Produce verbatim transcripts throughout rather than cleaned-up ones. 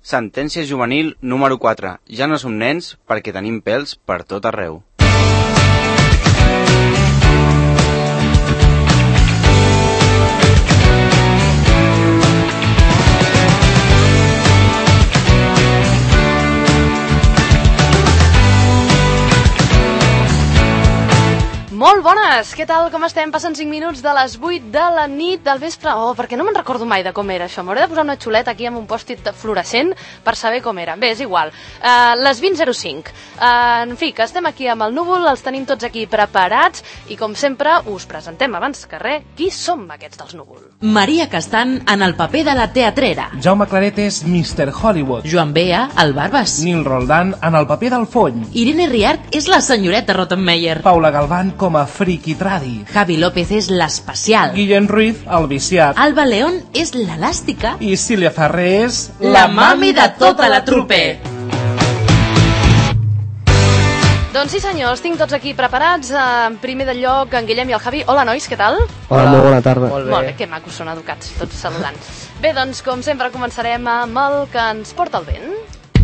Sentència juvenil número quatre. Ja no som nens perquè tenim pèls per tot arreu. Molt bones! Què tal? Com estem? Passen cinc minuts de les vuit de la nit del vespre. Oh, perquè no me'n recordo mai de com era això. M'hauré de posar una xuleta aquí amb un pòstit fluorescent per saber com era. Bé, és igual. Uh, les vint zero cinc. Uh, en fi, que estem aquí amb el núvol, els tenim tots aquí preparats i, com sempre, us presentem abans que res qui som aquests dels núvol. Maria Castan en el paper de la teatrera. Jaume Claret és mister Hollywood. Joan Bea, el Barbas. Nil Roldán en el paper del Fony. Irene Riart és la senyoreta Rottenmeier. Paula Galván com a Friki Tradi. Javi López és l'especial. Guillem Ruiz, el viciat. Alba León és l'elàstica. I Sílvia Ferrer és la mami de tota la trupe. Doncs sí senyors, tinc tots aquí preparats. En primer de lloc, en Guillem i el Javi. Hola nois, què tal? Hola, molt bona tarda. Molt bé. Molt bé, que macos són educats, tots saludant. Bé, doncs com sempre començarem amb el que ens porta el vent.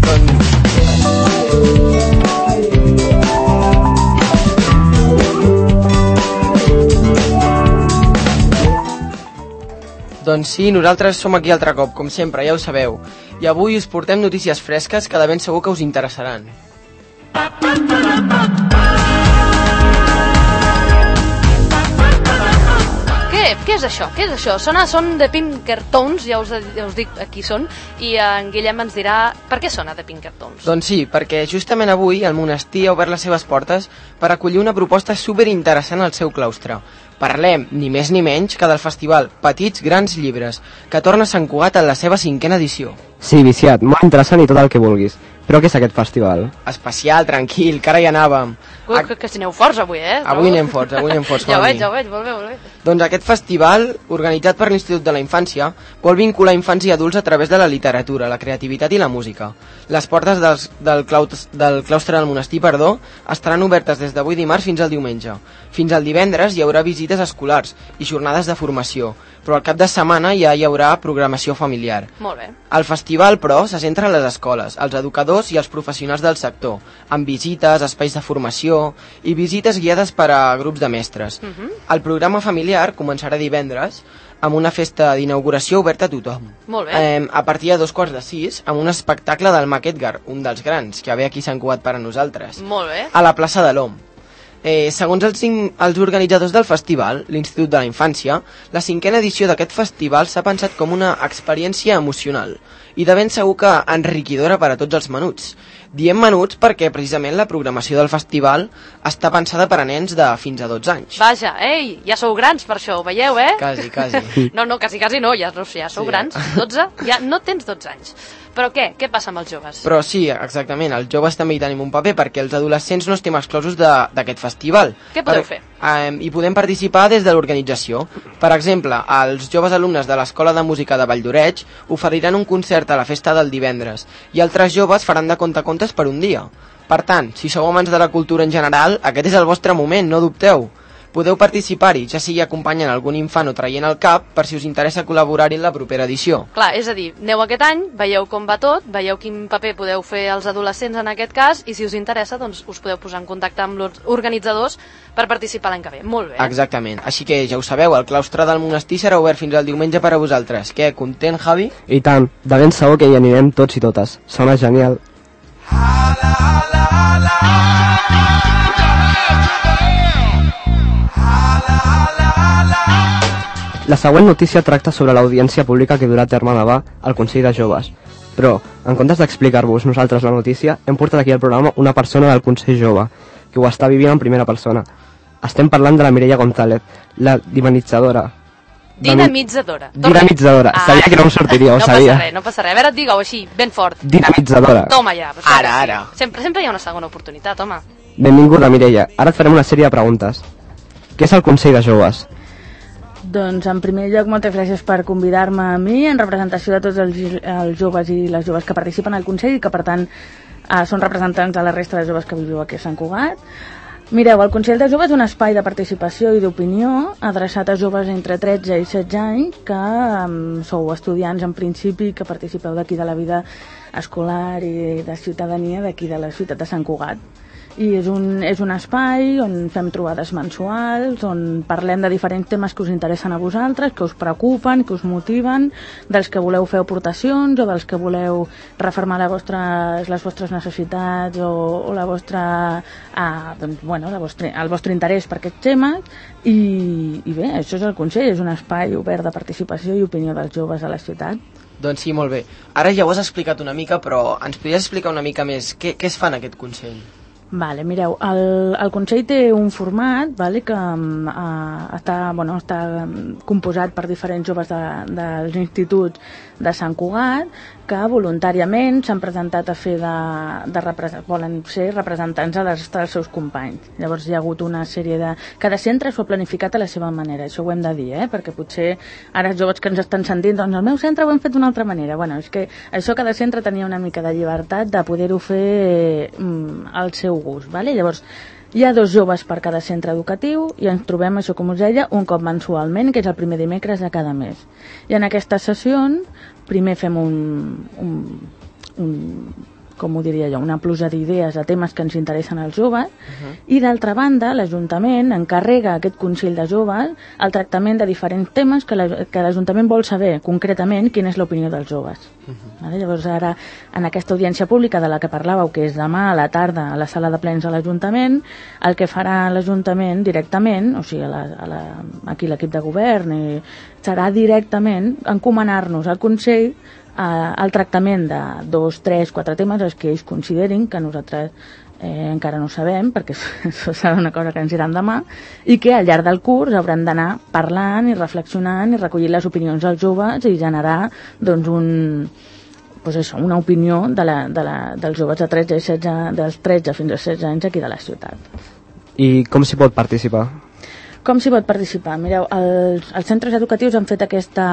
Doncs sí, nosaltres som aquí altre cop, com sempre, ja ho sabeu. I avui us portem notícies fresques que de ben segur que us interessaran. Què? Què és això? Què és això? Sona, són The Pinkertons, ja us, ja us dic qui són, i en Guillem ens dirà per què sona The Pinkertons. Doncs sí, perquè justament avui el monestir ha obert les seves portes per acollir una proposta superinteressant al seu claustre. Parlem, ni més ni menys, que del festival Petits Grans Llibres, que torna a Sant Cugat en la seva cinquena edició. Sí, viciat, molt interessant i tot el que vulguis. Però què és aquest festival? Especial, tranquil, que ara hi anàvem. Ui, que, que si aneu forts avui, eh? Avui anem forts, avui anem forts. Ja ho veig, ja ho veig, molt bé, molt bé. Doncs aquest festival, organitzat per l'Institut de la Infància, vol vincular infants i adults a través de la literatura, la creativitat i la música. Les portes dels, del, claus, del claustre del monestir, perdó, estaran obertes des d'avui dimarts fins al diumenge. Fins al divendres hi haurà visites escolars i jornades de formació, però al cap de setmana ja hi haurà programació familiar. Molt bé. El festival, però, se centra en les escoles, els educadors i els professionals del sector, amb visites, espais de formació i visites guiades per a grups de mestres. Uh -huh. El programa familiar començarà divendres amb una festa d'inauguració oberta a tothom. Molt bé. Eh, a partir de dos quarts de sis, amb un espectacle del Mac Edgar, un dels grans, que ve aquí a Sant Cugat per a nosaltres. Molt bé. A la plaça de l'Om. Eh, segons els, els organitzadors del festival, l'Institut de la Infància, la cinquena edició d'aquest festival s'ha pensat com una experiència emocional i de ben segur que enriquidora per a tots els menuts. Diem menuts perquè precisament la programació del festival està pensada per a nens de fins a dotze anys. Vaja, ei, ja sou grans per això, ho veieu, eh? Quasi, quasi. No, no, quasi, quasi no, ja, no, ja sou sí, grans, dotze, ja no tens dotze anys. Però què? Què passa amb els joves? Però sí, exactament, els joves també hi tenim un paper perquè els adolescents no estem exclosos d'aquest festival. Què podeu per, fer? Eh, hi podem participar des de l'organització. Per exemple, els joves alumnes de l'Escola de Música de Valldoreig oferiran un concert a la festa del divendres i altres joves faran de contacontes per un dia. Per tant, si sou amants de la cultura en general, aquest és el vostre moment, no dubteu. Podeu participar-hi, ja sigui acompanyant algun infant o traient el cap, per si us interessa col·laborar-hi en la propera edició. Clar, és a dir, aneu aquest any, veieu com va tot, veieu quin paper podeu fer els adolescents en aquest cas, i si us interessa, doncs us podeu posar en contacte amb els organitzadors per participar l'any que ve. Molt bé. Exactament. Així que ja ho sabeu, el claustre del monestir serà obert fins al diumenge per a vosaltres. Què, content, Javi? I tant, de ben segur que hi anirem tots i totes. Sona genial. La següent notícia tracta sobre l'audiència pública que durà a terme demà al Consell de Joves. Però, en comptes d'explicar-vos nosaltres la notícia, hem portat aquí al programa una persona del Consell Jove, que ho està vivint en primera persona. Estem parlant de la Mireia González, la dinamitzadora. Dinamitzadora. Dinamitzadora. Ah, sabia que no em sortiria, ho no sabia. No passa res, no passa res. A veure, digue-ho així, ben fort. Dinamitzadora. Toma ja. Pues ara, sí. ara. Sempre, sempre hi ha una segona oportunitat, home. Benvinguda, Mireia. Ara et farem una sèrie de preguntes. Què és el Consell de Joves? Doncs, en primer lloc, moltes gràcies per convidar-me a mi en representació de tots els, els joves i les joves que participen al Consell i que, per tant, eh, són representants de la resta de joves que viviu aquí a Sant Cugat. Mireu, el Consell de Joves és un espai de participació i d'opinió adreçat a joves entre tretze i setze anys que um, sou estudiants en principi, que participeu d'aquí de la vida escolar i de ciutadania d'aquí de la ciutat de Sant Cugat. I és un, és un espai on fem trobades mensuals, on parlem de diferents temes que us interessen a vosaltres, que us preocupen, que us motiven, dels que voleu fer aportacions o dels que voleu reformar les vostres, les vostres necessitats o, o la vostra, ah, doncs, bueno, la vostra, el vostre interès per aquests temes. I, I bé, això és el Consell, és un espai obert de participació i opinió dels joves a la ciutat. Doncs sí, molt bé. Ara ja ho has explicat una mica, però ens podries explicar una mica més què, què es fa en aquest Consell? Vale, mireu, el, el Consell té un format, vale, que uh, està, bueno, està composat per diferents joves de, dels instituts de Sant Cugat que voluntàriament s'han presentat a fer de, de represent, volen ser representants a les, dels seus companys. Llavors hi ha hagut una sèrie de... Cada centre s'ho ha planificat a la seva manera, això ho hem de dir, eh? Perquè potser ara els joves que ens estan sentint, doncs el meu centre ho hem fet d'una altra manera. Bueno, és que això cada centre tenia una mica de llibertat de poder-ho fer mm, al seu gust, vale? Llavors hi ha dos joves per cada centre educatiu i ens trobem, això com us deia, un cop mensualment, que és el primer dimecres de cada mes. I en aquestes sessions primer fem un, un, un com ho diria jo, una pluja d'idees de temes que ens interessen als joves, uh-huh. I d'altra banda l'Ajuntament encarrega a aquest Consell de Joves el tractament de diferents temes que l'Ajuntament vol saber concretament quina és l'opinió dels joves. Uh-huh. Vale? Llavors ara, en aquesta audiència pública de la que parlàveu, que és demà a la tarda a la sala de plens de l'Ajuntament, el que farà l'Ajuntament directament, o sigui, a la, a la, aquí l'equip de govern, i serà directament encomanar-nos al Consell el tractament de dos, tres, quatre temes els que ells considerin, que nosaltres eh, encara no sabem, perquè això serà una cosa que ens diran demà, i que al llarg del curs hauran d'anar parlant i reflexionant i recollir les opinions dels joves i generar doncs, un, doncs això, una opinió de la, de la, dels joves de tretze i setze, dels tretze fins als setze anys aquí de la ciutat. I com s'hi pot participar? Com s'hi pot participar? Mireu, els, els centres educatius han fet aquesta...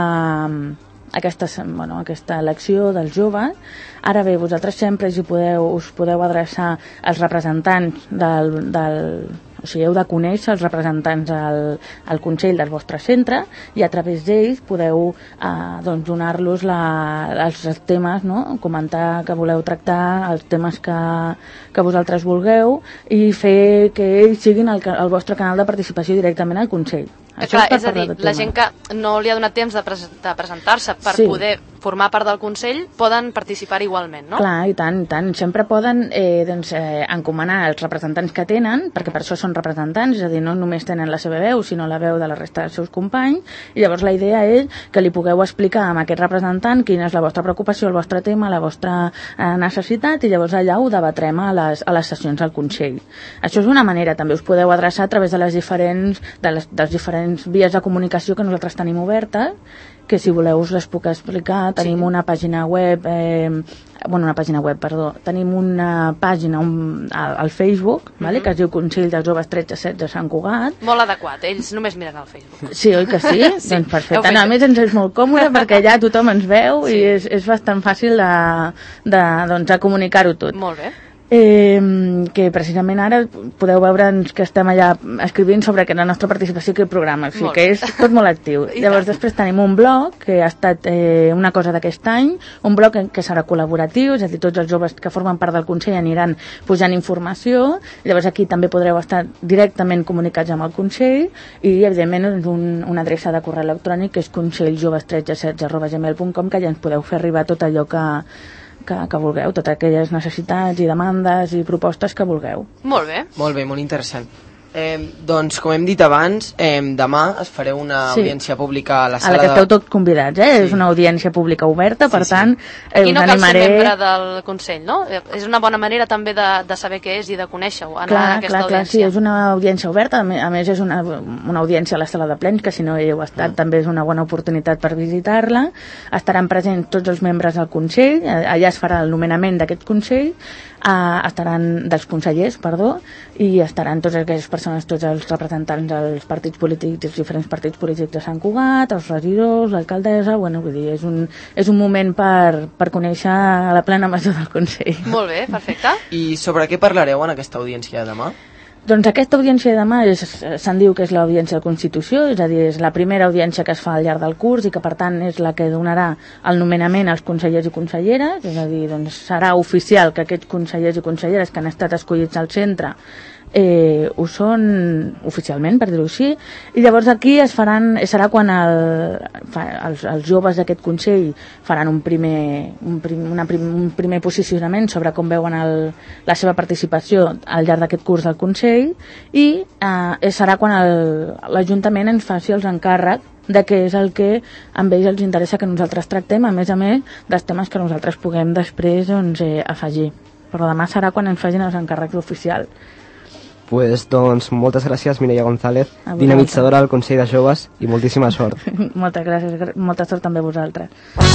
Aquesta, bueno, aquesta elecció dels joves. Ara bé, vosaltres sempre us podeu, us podeu adreçar als representants del, del, o sigui, heu de conèixer els representants al, al Consell del vostre centre i a través d'ells podeu eh, doncs donar-los els temes, no? Comentar que voleu tractar, els temes que, que vosaltres vulgueu i fer que ells siguin el, el vostre canal de participació directament al Consell. Això clar, és, és a dir, la gent que no li ha donat temps de, pres de presentar-se per sí. poder formar part del Consell poden participar igualment, no? Clar, i tant, i tant. Sempre poden eh, doncs, eh, encomanar els representants que tenen, perquè per això són representants, és a dir, no només tenen la seva veu, sinó la veu de la resta dels seus companys, i llavors la idea és que li pugueu explicar a aquest representant quina és la vostra preocupació, el vostre tema, la vostra eh, necessitat, i llavors allà ho debatrem a les, a les sessions del Consell. Això és una manera, també us podeu adreçar a través de les diferents, de les, dels diferents vies de comunicació que nosaltres tenim obertes, que si voleu us les puc explicar. Tenim sí. una pàgina web, eh, bueno, una pàgina web, perdó, tenim una pàgina un, al Facebook, mm-hmm. vale, que es diu Consell de Joves tretze setze Sant Cugat. Molt adequat, ells només miren al Facebook. Sí, oi que sí? sí. Doncs perfecte. A més ens és molt còmode perquè allà tothom ens veu sí. i és, és bastant fàcil de, de, doncs, de comunicar-ho tot. Molt bé. Eh, que precisament ara podeu veure'ns que estem allà escrivint sobre la nostra participació aquí al programa, o sigui que és tot molt actiu. Llavors després tenim un blog que ha estat eh, una cosa d'aquest any, un blog que, que serà col·laboratiu, és a dir, tots els joves que formen part del Consell aniran pujant informació, llavors aquí també podreu estar directament comunicats amb el Consell i evidentment un, una adreça de correu electrònic que és conselljoves tretze setze arroba gmail punt com, que ja ens podeu fer arribar tot allò que Que, que vulgueu, totes aquelles necessitats i demandes i propostes que vulgueu. Molt bé. Molt bé, molt interessant. Eh, doncs, com hem dit abans, eh, demà es fareu una sí. audiència pública a la sala a la que esteu de... tots convidats, eh? Sí. És una audiència pública oberta, per sí, sí. tant, eh, Aquí no us cal animaré... ser membre del Consell, no? És una bona manera també de, de saber què és i de conèixer-ho, anar clar, a aquesta clar, audiència. Clar, sí, és una audiència oberta, a més és una, una audiència a la sala de plens, que si no hi heu estat mm. també és una bona oportunitat per visitar-la. Estaran presents tots els membres del Consell, allà es farà el nomenament d'aquest Consell, Uh, estaran dels consellers, perdó, i estaran totes aquelles persones, tots els representants dels partits polítics, dels diferents partits polítics de Sant Cugat, els regidors, l'alcaldessa, bueno, vull dir, és un, és un moment per, per conèixer la plena major del Consell. Molt bé, perfecte. I sobre què parlareu en aquesta audiència de demà? Doncs aquesta audiència de demà se'n diu que és l'audiència de Constitució, és a dir, és la primera audiència que es fa al llarg del curs i que per tant és la que donarà el nomenament als consellers i conselleres, és a dir, doncs serà oficial que aquests consellers i conselleres que han estat escollits al centre eh, ho són oficialment, per dir-ho així, i llavors aquí es faran, serà quan el, fa, els, els joves d'aquest Consell faran un primer, un, prim, una prim, un primer posicionament sobre com veuen el, la seva participació al llarg d'aquest curs del Consell i eh, serà quan l'Ajuntament ens faci els encàrrecs de què és el que a ells els interessa que nosaltres tractem, a més a més dels temes que nosaltres puguem després doncs, eh, afegir. Però demà serà quan ens facin els encàrrecs oficials. Pues, doncs, moltes gràcies, Mireia González, dinamitzadora del Consell de Joves, i moltíssima sort. Moltes gràcies, molta sort també a vosaltres.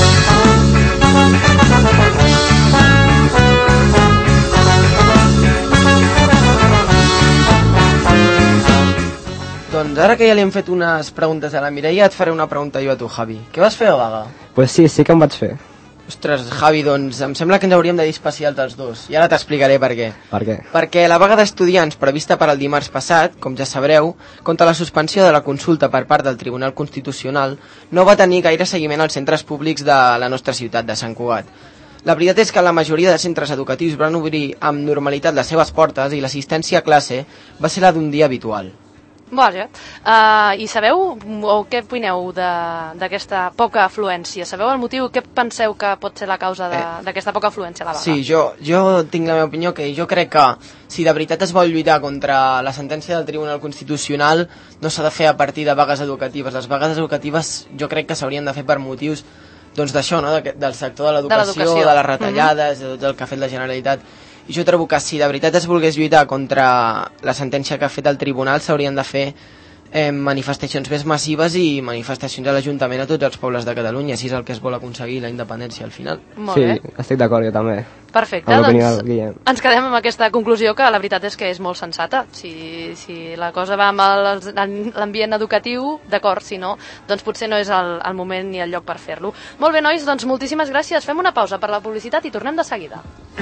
Doncs ara que ja li hem fet unes preguntes a la Mireia, et faré una pregunta jo a tu, Javi. Què vas fer a vaga? Pues sí, sí que em vaig fer. Ostres, Javi, doncs em sembla que ens hauríem de dir especials dels dos. I ara t'explicaré per què. Per què? Perquè la vaga d'estudiants prevista per al dimarts passat, com ja sabreu, contra la suspensió de la consulta per part del Tribunal Constitucional, no va tenir gaire seguiment als centres públics de la nostra ciutat, de Sant Cugat. La veritat és que la majoria de centres educatius van obrir amb normalitat les seves portes i l'assistència a classe va ser la d'un dia habitual. Vaja. Uh, I sabeu, o què opineu d'aquesta poca afluència? Sabeu el motiu? Què penseu que pot ser la causa d'aquesta poca afluència a la vaga? Sí, jo, jo tinc la meva opinió, que jo crec que si de veritat es vol lluitar contra la sentència del Tribunal Constitucional no s'ha de fer a partir de vagues educatives. Les vagues educatives jo crec que s'haurien de fer per motius doncs d'això, no? de, del sector de l'educació, de, de les retallades, mm-hmm. de tot el que ha fet la Generalitat. I jo trobo que si de veritat es volgués lluitar contra la sentència que ha fet el tribunal s'haurien de fer eh, manifestacions més massives i manifestacions a l'Ajuntament a tots els pobles de Catalunya, si és el que es vol aconseguir la independència al final. Molt bé. Sí, estic d'acord, jo també. Perfecte, doncs ens quedem amb aquesta conclusió que la veritat és que és molt sensata. Si, si la cosa va amb l'ambient educatiu, d'acord, si no, doncs potser no és el, el moment ni el lloc per fer-lo. Molt bé, nois, doncs moltíssimes gràcies. Fem una pausa per la publicitat i tornem de seguida.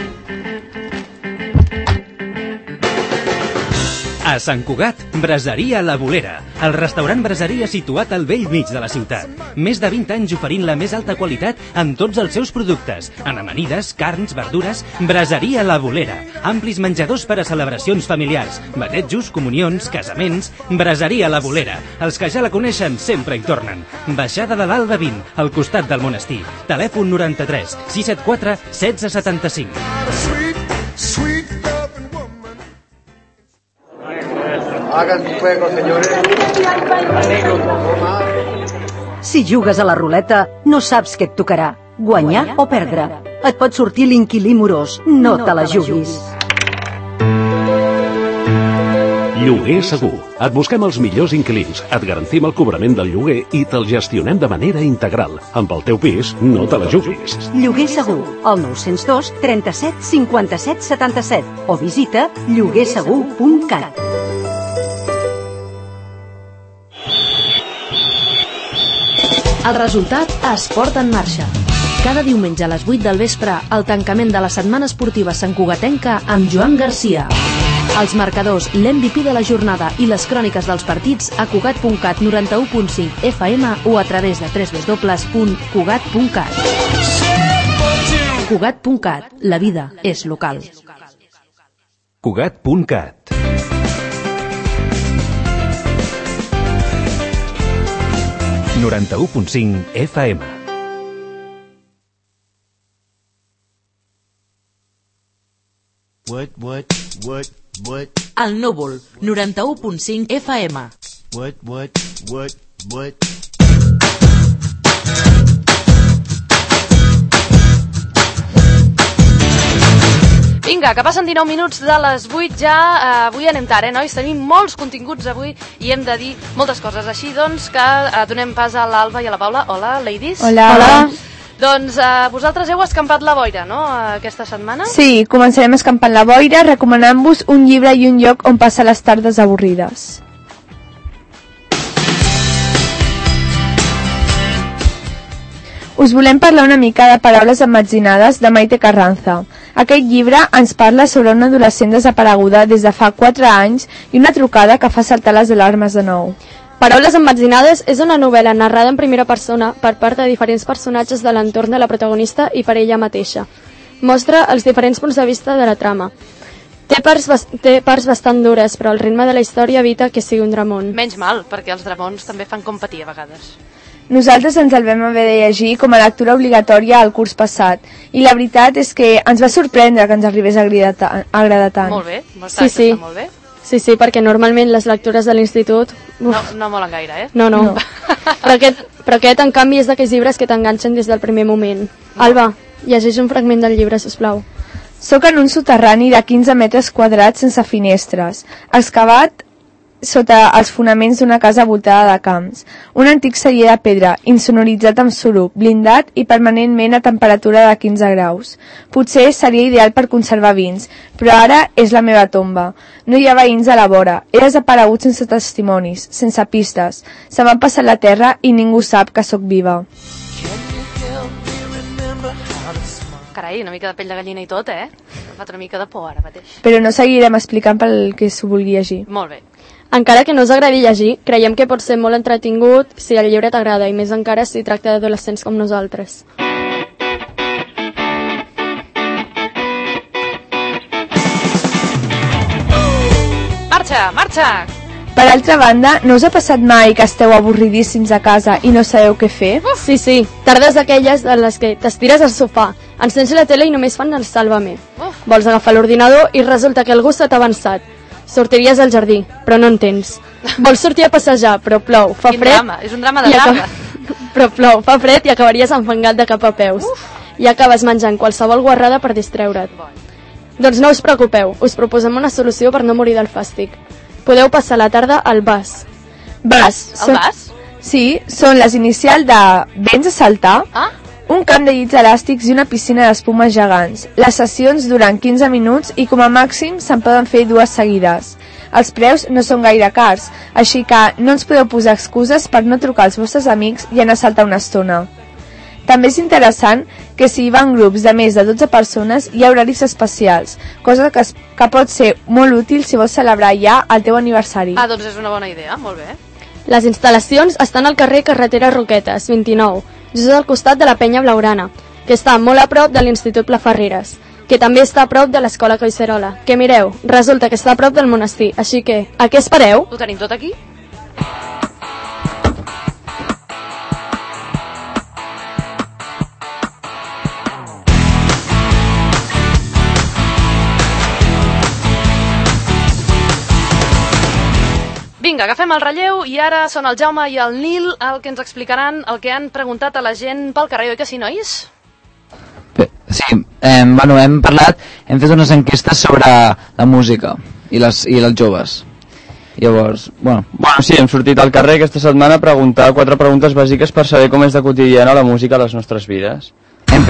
A Sant Cugat, Braseria La Bolera, el restaurant braseria situat al vell mig de la ciutat. Més de vint anys oferint la més alta qualitat en tots els seus productes, en amanides, carns, verdures. Braseria La Bolera, amplis menjadors per a celebracions familiars, batejos, comunions, casaments. Braseria La Bolera, els que ja la coneixen sempre hi tornen. Baixada de l'Alba vint, al costat del monestir. Telèfon noranta-tres sis set quatre setze setanta-cinc. Hagan fuego, señores. Alegro un poco más. Si jugues a la ruleta, no saps què et tocarà, guanyar o perdre. Et pot sortir l'inquilí morós, no te la juguis. Lloguer Segur. Et busquem els millors inquilins, et garantim el cobrament del lloguer i te'l gestionem de manera integral. Amb el teu pis, no te la juguis. Lloguer Segur, al nou zero dos, trenta-set, cinquanta-set, setanta-set o visita lloguer segur punt cat. El resultat es porta en marxa. Cada diumenge a les vuit del vespre, el tancament de la setmana esportiva santcugatenca amb Joan Garcia. Els marcadors, l'M V P de la jornada i les cròniques dels partits a cugat punt cat, noranta-u punt cinc F M o a través de w w w punt cugat punt cat. Cugat punt cat. La vida és local. Cugat punt cat. noranta-u punt cinc F M. What, what, what, what? El Núvol, noranta-u punt cinc F M. What, what, what, what? Vinga, que passen dinou minuts de les vuit ja. Uh, avui anem tard, eh, nois? Tenim molts continguts avui i hem de dir moltes coses. Així, doncs, que uh, donem pas a l'Alba i a la Paula. Hola, ladies. Hola. Hola. Doncs uh, vosaltres heu escampat la boira, no?, uh, aquesta setmana? Sí, començarem escampant la boira recomanant-vos un llibre i un lloc on passar les tardes avorrides. us volem parlar una mica de Paraules emmetzinades de Maite Carranza. Aquest llibre ens parla sobre una adolescent desapareguda des de fa quatre anys i una trucada que fa saltar les alarmes de nou. Paraules emmetzinades és una novel·la narrada en primera persona per part de diferents personatges de l'entorn de la protagonista i per ella mateixa. Mostra els diferents punts de vista de la trama. Té parts, té parts bastant dures, però el ritme de la història evita que sigui un dramón. Menys mal, perquè els dramons també fan com patir a vegades. Nosaltres ens el vam haver de llegir com a lectura obligatòria al curs passat, i la veritat és que ens va sorprendre que ens arribés a agradar tant. Molt bé, bastant, sí, sí. Està molt bé. Sí, sí, perquè normalment les lectures de l'institut... No, no molen gaire, eh? No, no. no. però, aquest, però aquest, en canvi, és d'aquells llibres que t'enganxen des del primer moment. No. Alba, llegeix un fragment del llibre, sisplau. Soc en un soterrani de quinze metres quadrats sense finestres, excavat sota els fonaments d'una casa voltada de camps. Un antic celler de pedra, insonoritzat amb suro, blindat i permanentment a temperatura de quinze graus. Potser seria ideal per conservar vins, però ara és la meva tomba. No hi ha veïns a la vora. He desaparegut sense testimonis, sense pistes. Se m'ha passat la terra i ningú sap que sóc viva. Carai, una mica de pell de gallina i tot, eh? Em fa una mica de por ara mateix. Però no seguirem explicant pel que s'ho vulgui llegir. Molt bé. Encara que no us agradi llegir, creiem que pot ser molt entretingut si el llibre t'agrada, i més encara si tracta d'adolescents com nosaltres. Marxa, marxa! Per altra banda, no us ha passat mai que esteu avorridíssims a casa i no sabeu què fer? Uf, sí, sí, tardes d'aquelles en les que t'estires al sofà, encens la tele i només fan el sàlvame. Uf. Vols agafar l'ordinador i resulta que algú s'ha avançat. Sortiries al jardí, però no en tens. Vols sortir a passejar, però plou, fa Quin fred... drama, és un drama de tarda. Però plou, fa fred i acabaries enfangat de cap a peus. Uf. I acabes menjant qualsevol guarrada per distreure't. Bon. Doncs no us preocupeu, us proposem una solució per no morir del fàstic. Podeu passar la tarda al B A S. B A S? El B A S? Sí, són les inicials de Vens a saltar? Ah? Un camp de llits elàstics i una piscina d'espumes gegants. Les sessions duran quinze minuts i com a màxim se'n poden fer dues seguides. Els preus no són gaire cars, així que no ens podeu posar excuses per no trucar als vostres amics i anar a saltar una estona. També és interessant que si hi van grups de més de dotze persones hi ha horaris especials, cosa que, es, que pot ser molt útil si vols celebrar ja el teu aniversari. Ah, doncs és una bona idea, molt bé. Les instal·lacions estan al carrer Carretera Roquetes, vint-i-nou, just al costat de la Penya Blaurana, que està molt a prop de l'Institut Plaferreres, que també està a prop de l'Escola Collserola. Que mireu, resulta que està a prop del monestir, així que, a què espereu? Ho tenim tot aquí? Vinga, agafem el relleu i ara són el Jaume i el Nil el que ens explicaran el que han preguntat a la gent pel carrer, oi que sí, nois? Bé, sí, eh, bueno, hem parlat, hem fet unes enquestes sobre la música i, les, i els joves. Llavors, bueno... Bueno, sí, hem sortit al carrer aquesta setmana a preguntar quatre preguntes bàsiques per saber com és de quotidiana la música a les nostres vides. Hem...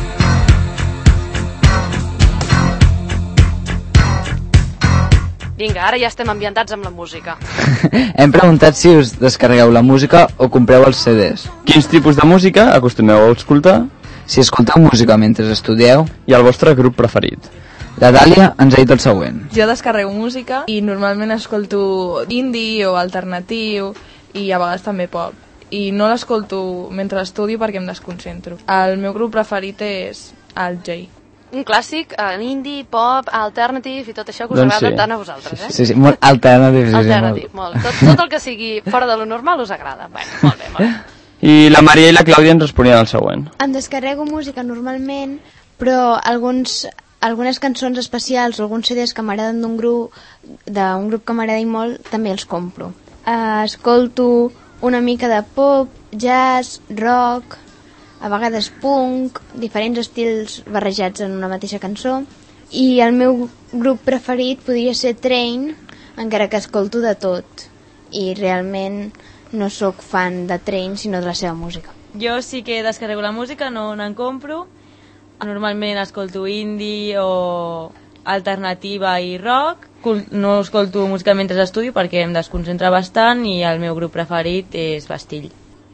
Vinga, ara ja estem ambientats amb la música. Hem preguntat si us descarregueu la música o compreu els C Ds. Quins tipus de música acostumeu a escoltar? Si escolteu música mentre estudieu. I el vostre grup preferit. La Dàlia ens ha dit el següent. Jo descarrego música i normalment escolto indie o alternatiu i a vegades també pop. I no l'escolto mentre estudio perquè em desconcentro. El meu grup preferit és el Jay. Un clàssic, en indie, pop, alternative i tot això que us doncs agrada sí. tant a vosaltres, eh? Sí, sí, molt alternative. Sí, alternative, sí, molt. molt. Tot, tot el que sigui fora de lo normal us agrada. Bueno, molt bé, molt bé. I la Maria i la Clàudia ens responien al següent. Em descarrego música normalment, però alguns, algunes cançons especials o alguns C Ds que m'agraden d'un grup, d'un grup que m'agrada molt, també els compro. Uh, escolto una mica de pop, jazz, rock, a vegades punk, diferents estils barrejats en una mateixa cançó, i el meu grup preferit podria ser Train, encara que escolto de tot, i realment no sóc fan de Train sinó de la seva música. Jo sí que descarrego la música, no n'en compro, normalment escolto indie o alternativa i rock, no escolto música mentre estudio perquè em desconcentra bastant i el meu grup preferit és Bastill.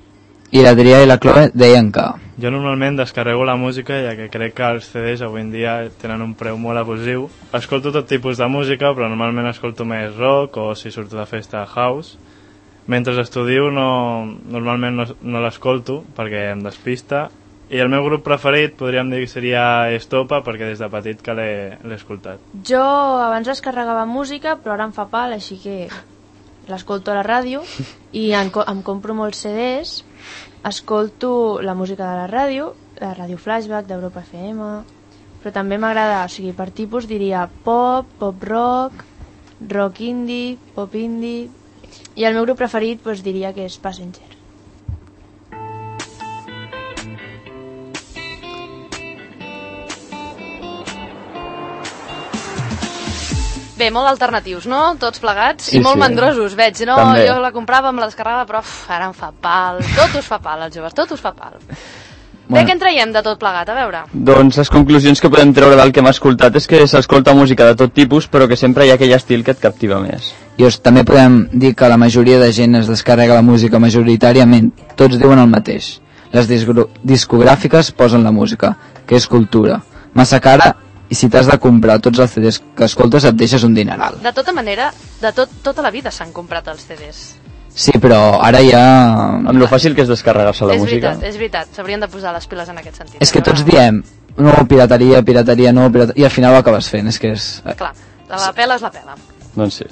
i l'Adrià i la Chloe deien que... Jo normalment descarrego la música, ja que crec que els C Ds avui en dia tenen un preu molt abusiu. Escolto tot tipus de música, però normalment escolto més rock o, si surto de festa, house. Mentre estudio no, normalment no, no l'escolto perquè em despista. I el meu grup preferit podríem dir que seria Estopa, perquè des de petit que l'he escoltat. Jo abans descarregava música, però ara em fa pal, així que l'escolto a la ràdio i em, em compro molts C Ds, escolto la música de la ràdio, la ràdio Flashback d'Europa F M, però també m'agrada, o sigui, per tipus diria pop, pop rock, rock indie, pop indie, i el meu grup preferit doncs, diria que és Passenger. Bé, molt alternatius, no? Tots plegats, Sí, i molt sí. mandrosos, veig. No, També. jo la comprava, me la descarregava, però uf, ara em fa pal. Tot us fa pal, els joves, tot us fa pal. Bé, Bueno. què en traiem de tot plegat? A veure. Doncs les conclusions que podem treure del que hem escoltat és que s'escolta música de tot tipus, però que sempre hi ha aquell estil que et captiva més. I també podem dir que la majoria de gent es descarrega la música majoritàriament. Tots diuen el mateix. Les disgro- discogràfiques posen la música, que és cultura. Massa cara, i si t'has de comprar tots els C Ds que escoltes et deixes un dineral. De tota manera, de tot, tota la vida s'han comprat els C Ds. Sí, però ara ja... Amb lo fàcil que és descarregar-se la és música. veritat, és veritat. S'haurien de posar les piles en aquest sentit. És que tots diem, no, pirateria, pirateria, no, pirateria, i al final ho acabes fent, és que és... Clar, la pela és la pela. Doncs sí.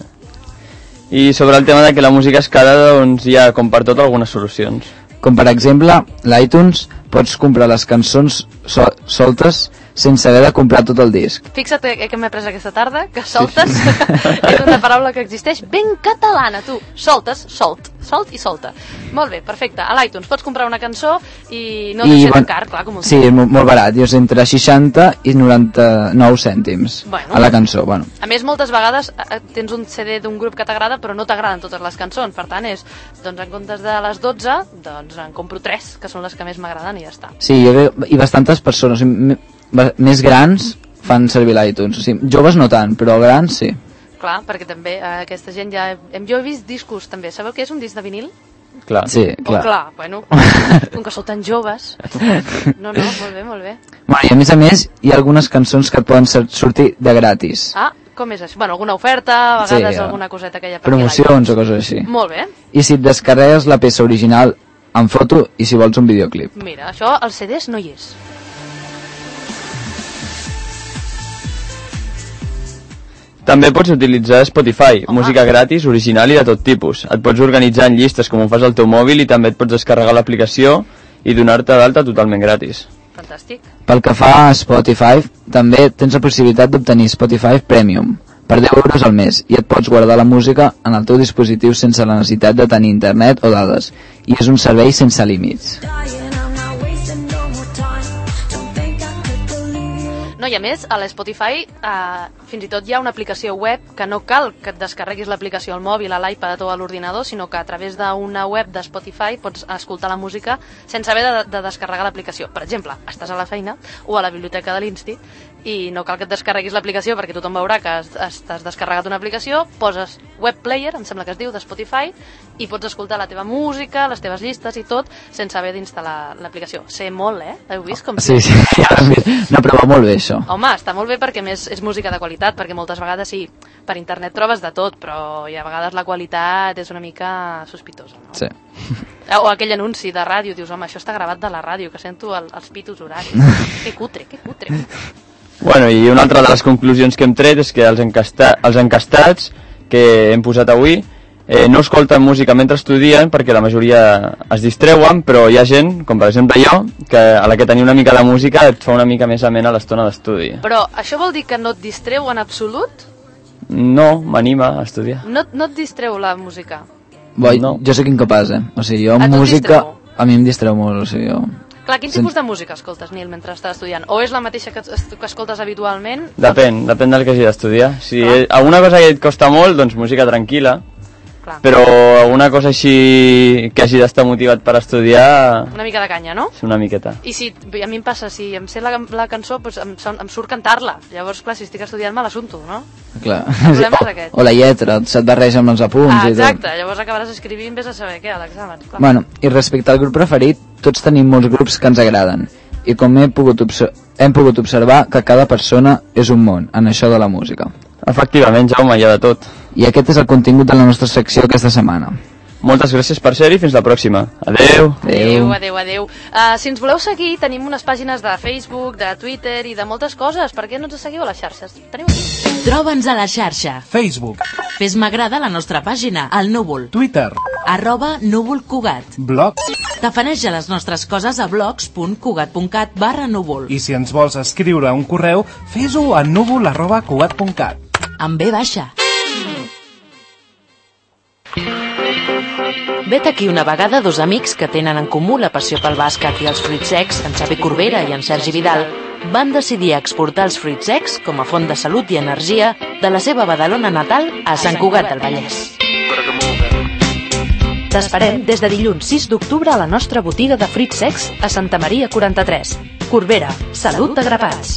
I sobre el tema de que la música és cara, doncs hi ha, com per tot, algunes solucions. Com per exemple, l'iTunes pots comprar les cançons so soltes sense haver de comprar tot el disc. Fixa't que, que m'he pres aquesta tarda, que soltes és una paraula que existeix ben catalana, tu. Soltes, solt, solt i solta. Molt bé, perfecte. A l'iTunes pots comprar una cançó i no deixa de car, clar, com un... Sí, molt, molt barat, és entre seixanta i noranta-nou cèntims Bueno. a la cançó. Bueno, A més, moltes vegades eh, tens un C D d'un grup que t'agrada, però no t'agraden totes les cançons. Per tant, és, doncs en comptes de les dotze, doncs en compro tres, que són les que més m'agraden i ja està. sí, jo veu, i bastantes persones o sigui, m- més grans fan servir l'iTunes. O sigui, joves no tant, però grans sí. Clar, perquè també eh, aquesta gent ja... Hem, jo he vist discos també. Sabeu què és un disc de vinil? Clar. Sí, clar. Oh, clar, bueno, com que sou tan joves. No, no, molt bé, molt bé. Bueno, i a més a més, hi ha algunes cançons que et poden ser, sortir de gratis. Ah, com és això? Bueno, alguna oferta, a vegades Sí, alguna coseta que hi ha per aquí a Promocions o coses així. l'iTunes. Molt bé. I si et descarregues la peça original en foto i si vols un videoclip. Mira, això als C Ds no hi és. També pots utilitzar Spotify, música gratis, original i de tot tipus. Et pots organitzar en llistes com ho fas al teu mòbil i també et pots descarregar l'aplicació i donar-te d'alta totalment gratis. Fantàstic. Pel que fa a Spotify, també tens la possibilitat d'obtenir Spotify Premium per deu euros al mes i et pots guardar la música en el teu dispositiu sense la necessitat de tenir internet o dades. I és un servei sense límits. No, i a més, a l'Spotify eh, fins i tot hi ha una aplicació web que no cal que et descarreguis l'aplicació al mòbil, a l'iPad o a l'ordinador, sinó que a través d'una web de Spotify pots escoltar la música sense haver de, de descarregar l'aplicació. Per exemple, estàs a la feina o a la biblioteca de l'Insti i no cal que et descarreguis l'aplicació perquè tothom veurà que has, has descarregat una aplicació, poses web player, em sembla que es diu, de Spotify, i pots escoltar la teva música, les teves llistes i tot, sense haver d'instal·lar l'aplicació. Sé molt, eh? Heu vist com... Sí, sí, ja l'hem vist. No, però va molt bé això. Home, està molt bé perquè més és música de qualitat, perquè moltes vegades sí, per internet trobes de tot, però i a vegades la qualitat és una mica sospitosa, no? Sí. O aquell anunci de ràdio, dius, home, això està gravat de la ràdio, que sento el, els pitos horaris. Que cutre, que cutre. Bueno, i una altra de les conclusions que hem tret és que els, encasta els encastats que hem posat avui eh, no escolten música mentre estudien perquè la majoria es distreuen, però hi ha gent, com per exemple jo, que a la que tenir una mica de música et fa una mica més amena l'estona d'estudi. Però això vol dir que no et distreu en absolut? No, m'anima a estudiar. No, no et distreu la música? Boi, no. Jo sóc incapaç, eh? O sigui, jo A tu et música... distreu? A mi em distreu molt, o sigui, jo... Clar, quin Sen- tipus de música escoltes, Nil, mentre estàs estudiant? O és la mateixa que, que escoltes habitualment? Depèn, depèn del que hagi d'estudiar. Si alguna cosa que et costa molt, doncs música tranquil·la. clar. Però alguna cosa així que hagi d'estar motivat per estudiar... Una mica de canya, no? Una miqueta. I si, a mi em passa, si em sé la, la cançó, doncs em, son, em surt cantar-la. Llavors, clar, si estic estudiant me l'assunto, no? Clar. El problema és aquest. O la lletra, se't barreja amb els apunts Ah, i tot. exacte, llavors acabaràs escrivint, vés a saber què, a l'examen. clar. Bueno, i respecte al grup preferit, tots tenim molts grups que ens agraden. I com he pogut hem pogut observar que cada persona és un món en això de la música. Efectivament, Jaume, hi ha de tot. I aquest és el contingut de la nostra secció aquesta setmana. Moltes gràcies per ser-hi, fins la pròxima. Adeu. Adeu, adeu, adeu. Uh, si ens voleu seguir, tenim unes pàgines de Facebook, de Twitter i de moltes coses. Per què no ens seguiu a les xarxes? Teniu aquí. Troba'ns a la xarxa. Facebook. Fes-me agrada a la nostra pàgina, al Núvol. Twitter. Arroba Núvol Cugat. Blog. Tafaneja les nostres coses a blogs punt cugat punt cat barra núvol. I si ens vols escriure un correu, fes-ho a núvol arroba cugat punt cat. Amb B baixa. Vet aquí una vegada dos amics que tenen en comú la passió pel bàsquet i els fruits secs, en Xavi Corbera i en Sergi Vidal, van decidir exportar els fruits secs com a font de salut i energia de la seva Badalona natal a Sant Cugat del Vallès. T'esperem des de dilluns sis d'octubre a la nostra botiga de fruits secs a Santa Maria quaranta-tres. Corbera, salut de grapats.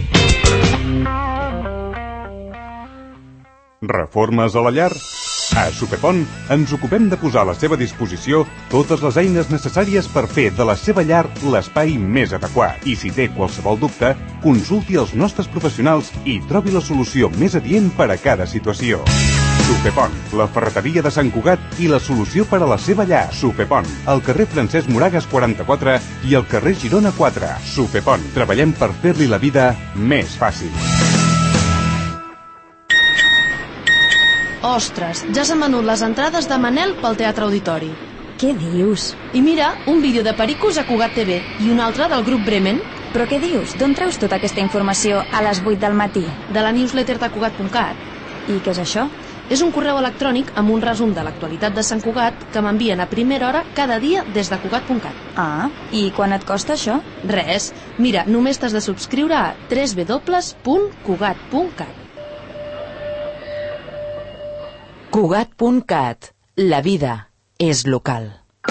Reformes a la llar? A Supepont ens ocupem de posar a la seva disposició totes les eines necessàries per fer de la seva llar l'espai més adequat. I si té qualsevol dubte, consulti els nostres professionals i trobi la solució més adient per a cada situació. Supepont, la ferreteria de Sant Cugat i la solució per a la seva llar. Supepont, al carrer Francesc Moragas quaranta-quatre i al carrer Girona quatre. Supepont, treballem per fer-li la vida més fàcil. Ostres, ja s'han venut les entrades de Manel pel Teatre Auditori. Què dius? I mira, un vídeo de Pericos a Cugat T V i un altre del grup Bremen. Però què dius? D'on treus tota aquesta informació a les vuit del matí? De la newsletter de Cugat punt cat. I què és això? És un correu electrònic amb un resum de l'actualitat de Sant Cugat que m'envien a primera hora cada dia des de Cugat punt cat. Ah, i quan et costa això? Res. Mira, només t'has de subscriure a w w w punt cugat punt cat. Cugat punt cat. La vida és local.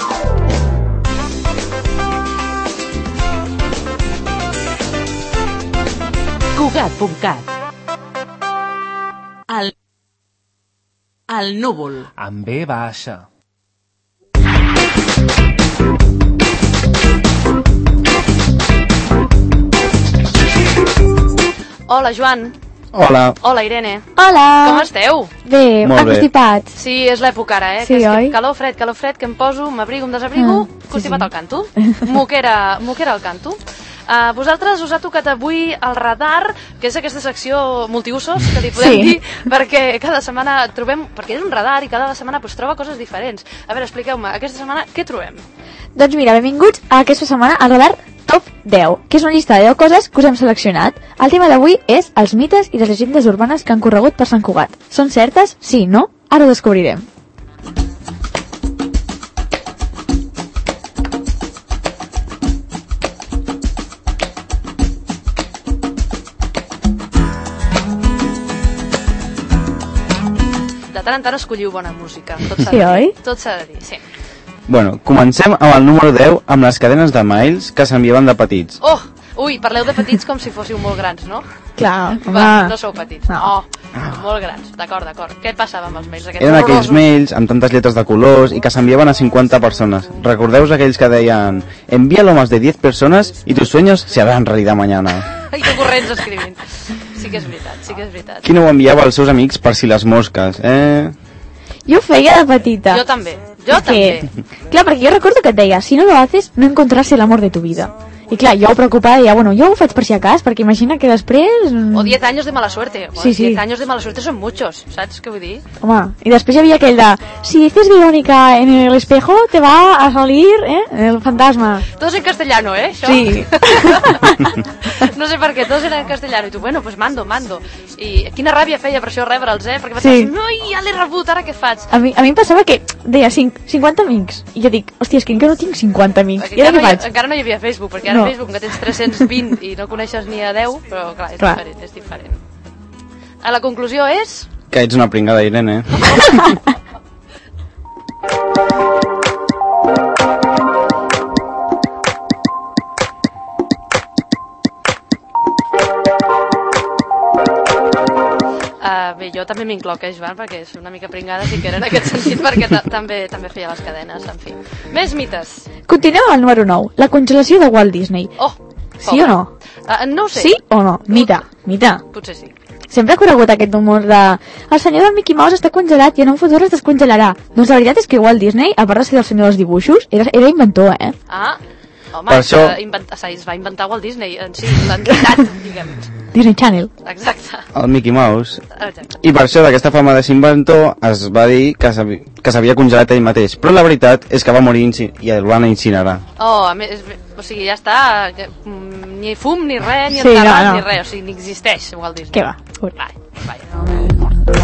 Cugat punt cat. El... El núvol. Amb B baixa. Hola, Joan. Hola. Hola, Irene. Hola. Com esteu? Bé, molt bé. constipats. Sí, és l'època ara, eh? Sí, que és oi? que calor, fred, calor, fred, que em poso, m'abrigo, em desabrigo, Ah, constipat sí, sí. al canto. Moquera, moquera al canto. Uh, vosaltres us ha tocat avui el radar, que és aquesta secció multiusos, que li podem Sí. dir, perquè cada setmana trobem, perquè és un radar i cada setmana pues, troba coses diferents. A veure, expliqueu-me, aquesta setmana què trobem? Doncs mira, benvinguts a aquesta setmana al radar Top deu, que és una llista de deu coses que us hem seleccionat. El tema d'avui és els mites i les llegendes urbanes que han corregut per Sant Cugat. Són certes? Sí, no? Ara ho descobrirem. De tant en tant escolliu bona música. Tot s'ha Sí, de dir. oi? Tot s'ha de dir, sí. Bueno, comencem amb el número deu, amb les cadenes de mails que s'enviaven de petits. Oh! Ui, parleu de petits com si fóssiu molt grans, no? Clar, Va, home. no sou petits. No. Oh, molt grans. D'acord, d'acord. Què et passava amb els mails aquests? Eren aquells horrorosos? mails amb tantes lletres de colors i que s'enviaven a cinquanta persones. Recordeu aquells que deien envíalo más de diez personas y tus sueños se harán realidad mañana. I tu corrents escrivint. Sí que és veritat, sí que és veritat. Qui no ho enviava als seus amics per si les mosques, eh? Jo ho feia de petita. Jo també, jo també. Clar, perquè jo recordo que et deia, si no lo haces, no encontrarás el amor de tu vida. I clar, jo preocupada deia, bueno, jo ho faig per si acas, perquè imagina que després... O diez años de mala suerte. Sí, sí. diez años de mala suerte son muchos, saps què vull dir? Home, i després hi havia aquell de, si dices Verónica en el espejo, te va a salir, eh, el fantasma. Todos en castellano, eh, això? Sí. No sé per què, todos eren en castellano. I tu, bueno, pues mando, mando. I quina ràbia feia per això rebre'ls, eh? Perquè Sí. pensaves, no, ja l'he rebut, ara què faig? A mi, a mi em passava que deia cinc, cinquanta amics, i jo dic, hòstia, és que encara no tinc cinquanta amics, i ara Encara què no, hi, faig? encara no hi havia Facebook, perquè ara No. Facebook que tens tres-cents vint i no coneixes ni a deu, però clar, és Clar. diferent, és diferent. A la conclusió és... Que ets una pringada, Irene. Uh, bé, jo també m'incloc, eh, Joan, perquè és una mica pringada, sí que era en aquest sentit, perquè ta també també feia les cadenes, en fi. Més mites. Continuem amb el número nou, la congelació de Walt Disney. Oh, sí o no? Uh, no ho sé. Sí o no? Mita, mita. Potser sí. Sempre ha corregut aquest humor de el senyor del Mickey Mouse està congelat i en un futur es descongelarà. Doncs la veritat és que Walt Disney, a part de ser el senyor dels dibuixos, era, era inventor, eh? Ah, home, Per això- que inventa, es va inventar Walt Disney, en si, l'entitat, diguem. Disney Channel. Exacte. El Mickey Mouse. Exacte. I per això d'aquesta fama de ser inventor es va dir que s'havi- que s'havia congelat ell mateix. Però la veritat és que va morir inci- i el van incinerar. Oh, a més, o sigui, ja està, que, mm, ni fum, ni res, ni Sí, enterrat, no, no. ni res, o sigui, ni existeix Walt Disney. Què va? Vai, vai.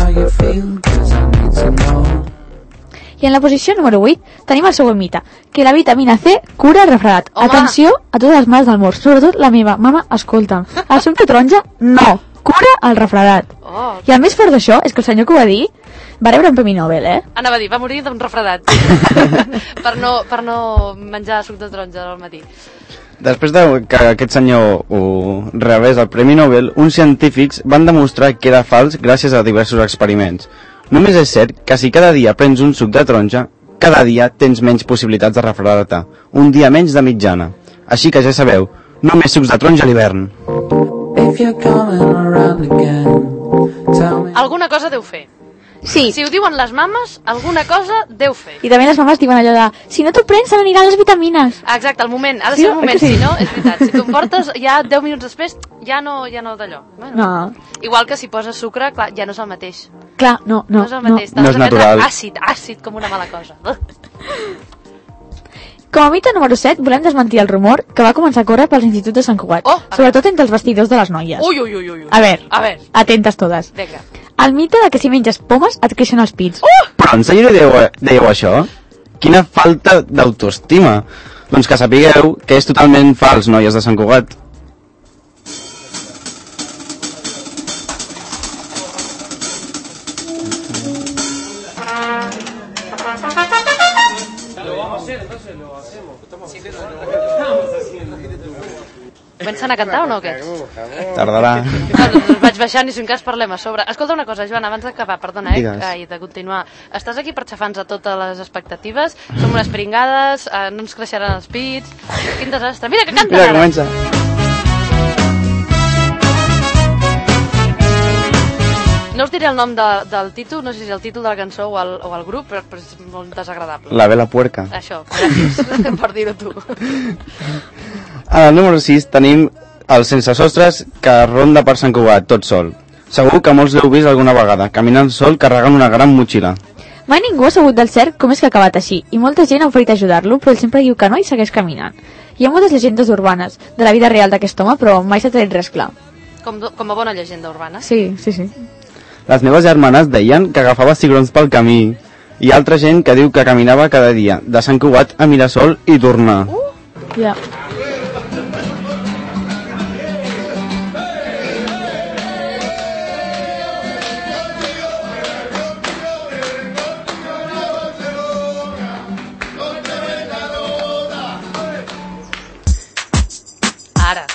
I en la posició número vuit tenim el següent mite, que la vitamina C cura el refredat. Home. Atenció a totes les mares del mort, sobretot la meva. Mama, escolta'm, el suc de taronja no, cura el refredat. Oh. I el més fort d'això és que el senyor que ho va dir va rebre un premi Nobel, eh? Anava a dir, va morir d'un refredat. per, no, per no menjar suc de taronja al matí. Després de que aquest senyor ho rebés el Premi Nobel, uns científics van demostrar que era fals gràcies a diversos experiments. Només és cert que si cada dia prens un suc de taronja, cada dia tens menys possibilitats de refredar-te, un dia menys de mitjana. Així que ja sabeu, només sucs de taronja a l'hivern. Alguna cosa deu fer. Sí. Si ho diuen les mames, alguna cosa deu fer. I també les mames diuen allò de si no t'ho prens se n'aniran les vitamines. Exacte, el moment, ha de Sí, ser el oi moment, que sí? si no, és veritat. Si t'ho portes ja deu minuts després, ja no, ja no d'allò. Bueno, No, igual que si poses sucre, clar, ja no és el mateix. clar, no, no. No és el mateix, no. t'has de prendre àcid, àcid com una mala cosa. Com a mite número set, volem desmentir el rumor que va començar a córrer pels instituts de Sant Cugat, Oh, sobretot entre els vestidors de les noies. Ui, ui, ui, ui. A veure, A veure, atentes totes. vinga. El mite de que si menges pomes et creixen els pits. Però en sèrio dèieu, dèieu això? Quina falta d'autoestima. Doncs que sapigueu que és totalment fals, noies de Sant Cugat. Comencen a cantar o no, aquests? Tardarà. No, doncs vaig baixant i si en cas parlem a sobre. Escolta una cosa, Joan, abans d'acabar, perdona, eh, Digues. i de continuar. Estàs aquí per xafar-nos a totes les expectatives, som unes pringades, eh, no ens creixeran els pits, quin desastre. Mira que canten Mira, ara. comença. No us diré el nom de, del títol, no sé si és el títol de la cançó o el, o el grup, però, però és molt desagradable. La vela puerca. Això, gràcies per dir-ho tu. Al número sis tenim el Sense Sostres que ronda per Sant Cugat, tot sol. Segur que molts l'heu vist alguna vegada, caminant sol carregant una gran motxilla. Mai ningú ha sabut del cert com és que ha acabat així, i molta gent ha oferit ajudar-lo, però ell sempre diu que no i segueix caminant. Hi ha moltes llegendes urbanes de la vida real d'aquest home, però mai s'ha tret res clar. Com, do- com a bona llegenda urbana. Sí, sí, sí. Les meves germanes deien que agafava cigrons pel camí. Hi ha altra gent que diu que caminava cada dia, de Sant Cugat a Mirasol i tornar. Uh, ja. Ara.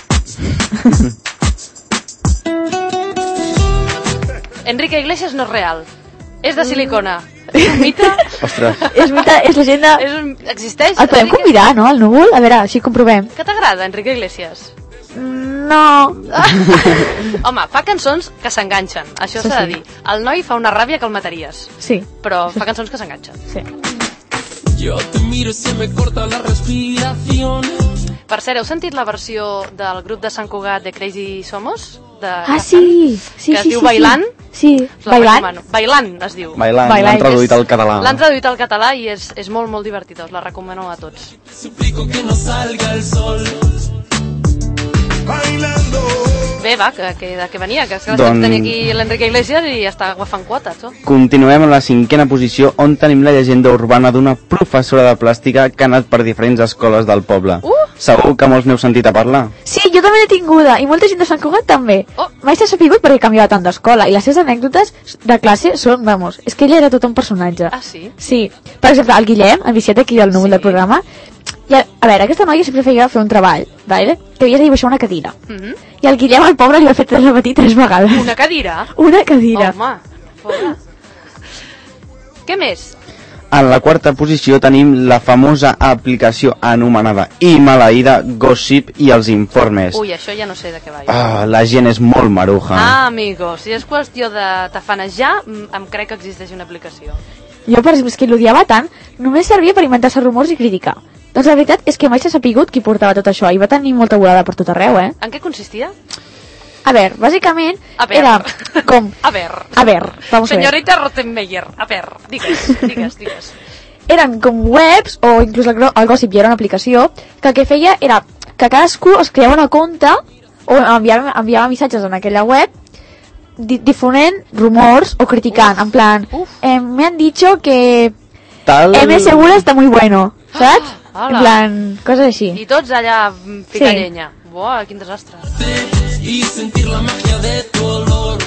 Enrique Iglesias no és real. És de silicona. És un mite? Ostres. És mite, és llegenda... És un... Existeix? El podem Enrique- convidar, no, al núvol? A veure, així comprovem. Què t'agrada, Enrique Iglesias? No. Home, fa cançons que s'enganxen, això Sí, s'ha de sí. dir. El noi fa una ràbia que el mataries. Sí. Però fa cançons que s'enganxen. Sí. Yo te miro y se me corta la respiración. Per cert, heu sentit la versió del grup de Sant Cugat de Crazy Somos? De Ah, sí. Sí, que es sí, diu sí, Bailant? Sí, Us la Bailant. recomano. Bailant es diu. Bailant, l'han traduït al català. L'han traduït al català i és, és molt, molt divertida. Us la recomano a tots. Suplico que no salga el sol. Bé, va, que, que, de què venia? Que és que Doncs- doncs... tenir aquí l'Enrique Iglesias i està agafant quotes, oh? Continuem en la cinquena posició on tenim la llegenda urbana d'una professora de plàstica que ha anat per diferents escoles del poble. Uh! Segur que molts n'heu sentit a parlar. Sí, jo també l'he tinguda, i molta gent de Sant Cugat també. Oh. Mai s'ha sapigut perquè canviava tant d'escola, i les seves anècdotes de classe són, vamos, és que ella era tot un personatge. Ah, sí? Sí. Per exemple, el Guillem, el viciat aquí del núvol sí. del programa, I a, a veure, aquesta noia sempre feia fer un treball, vale? Que havia de dibuixar una cadira. Mm -hmm. I el Guillem, el pobre, li va fer repetir tres vegades. Una cadira? Una cadira. Home, pobre. Què més? En la quarta posició tenim la famosa aplicació anomenada i maleïda Gossip i els informes. Ui, això ja no sé de què va. Ah, la gent és molt maruja. Ah, amigo, si és qüestió de tafanejar, em crec que existeix una aplicació. Jo, per exemple, és que l'odiava tant, només servia per inventar-se rumors i criticar. Doncs la veritat és que mai s'ha sapigut qui portava tot això, i va tenir molta volada per tot arreu, eh? En què consistia? A veure, bàsicament, a ver. era com... A ver. A ver, vamos Senyorita a ver. Rottenmeier, a ver, digues, digues, digues. Eren com webs, o inclús el, el Gossip ja era una aplicació, que el que feia era que cadascú es creava una compte, o enviava, enviava missatges en aquella web, di difonent rumors o criticant, uf, en plan, eh, me han dicho que Tal... M Segura está muy bueno, saps? Ah, en plan, coses així. I tots allà ficant Sí. llenya. Buah, quin desastre. Y sentir la magia de tu olor.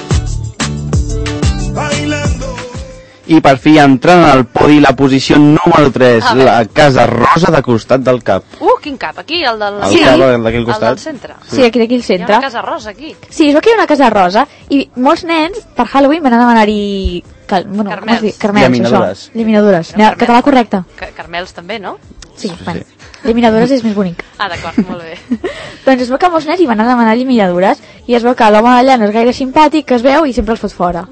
Bailando. I per fi entrant al podi la posició número tres, A veure. la Casa Rosa de costat del cap. Uh, quin cap? Aquí, el del... El sí. cap d'aquí al costat. El del centre. Sí, aquí d'aquí al Hi ha centre. una casa rosa aquí. Sí, es veu que hi ha una casa rosa i molts nens per Halloween van a demanar-hi cal, bueno, com es diu? Carmels, Llaminadures. això. Llaminadures. No, Català correcte. Ca Carmels també, no? Sí, sí, bueno. Llaminadures és més bonic. Ah, d'acord, molt bé. Doncs es veu que molts nens hi van a demanar llaminadures i es veu que l'home d'allà no és gaire simpàtic, que es veu i sempre els fot fora.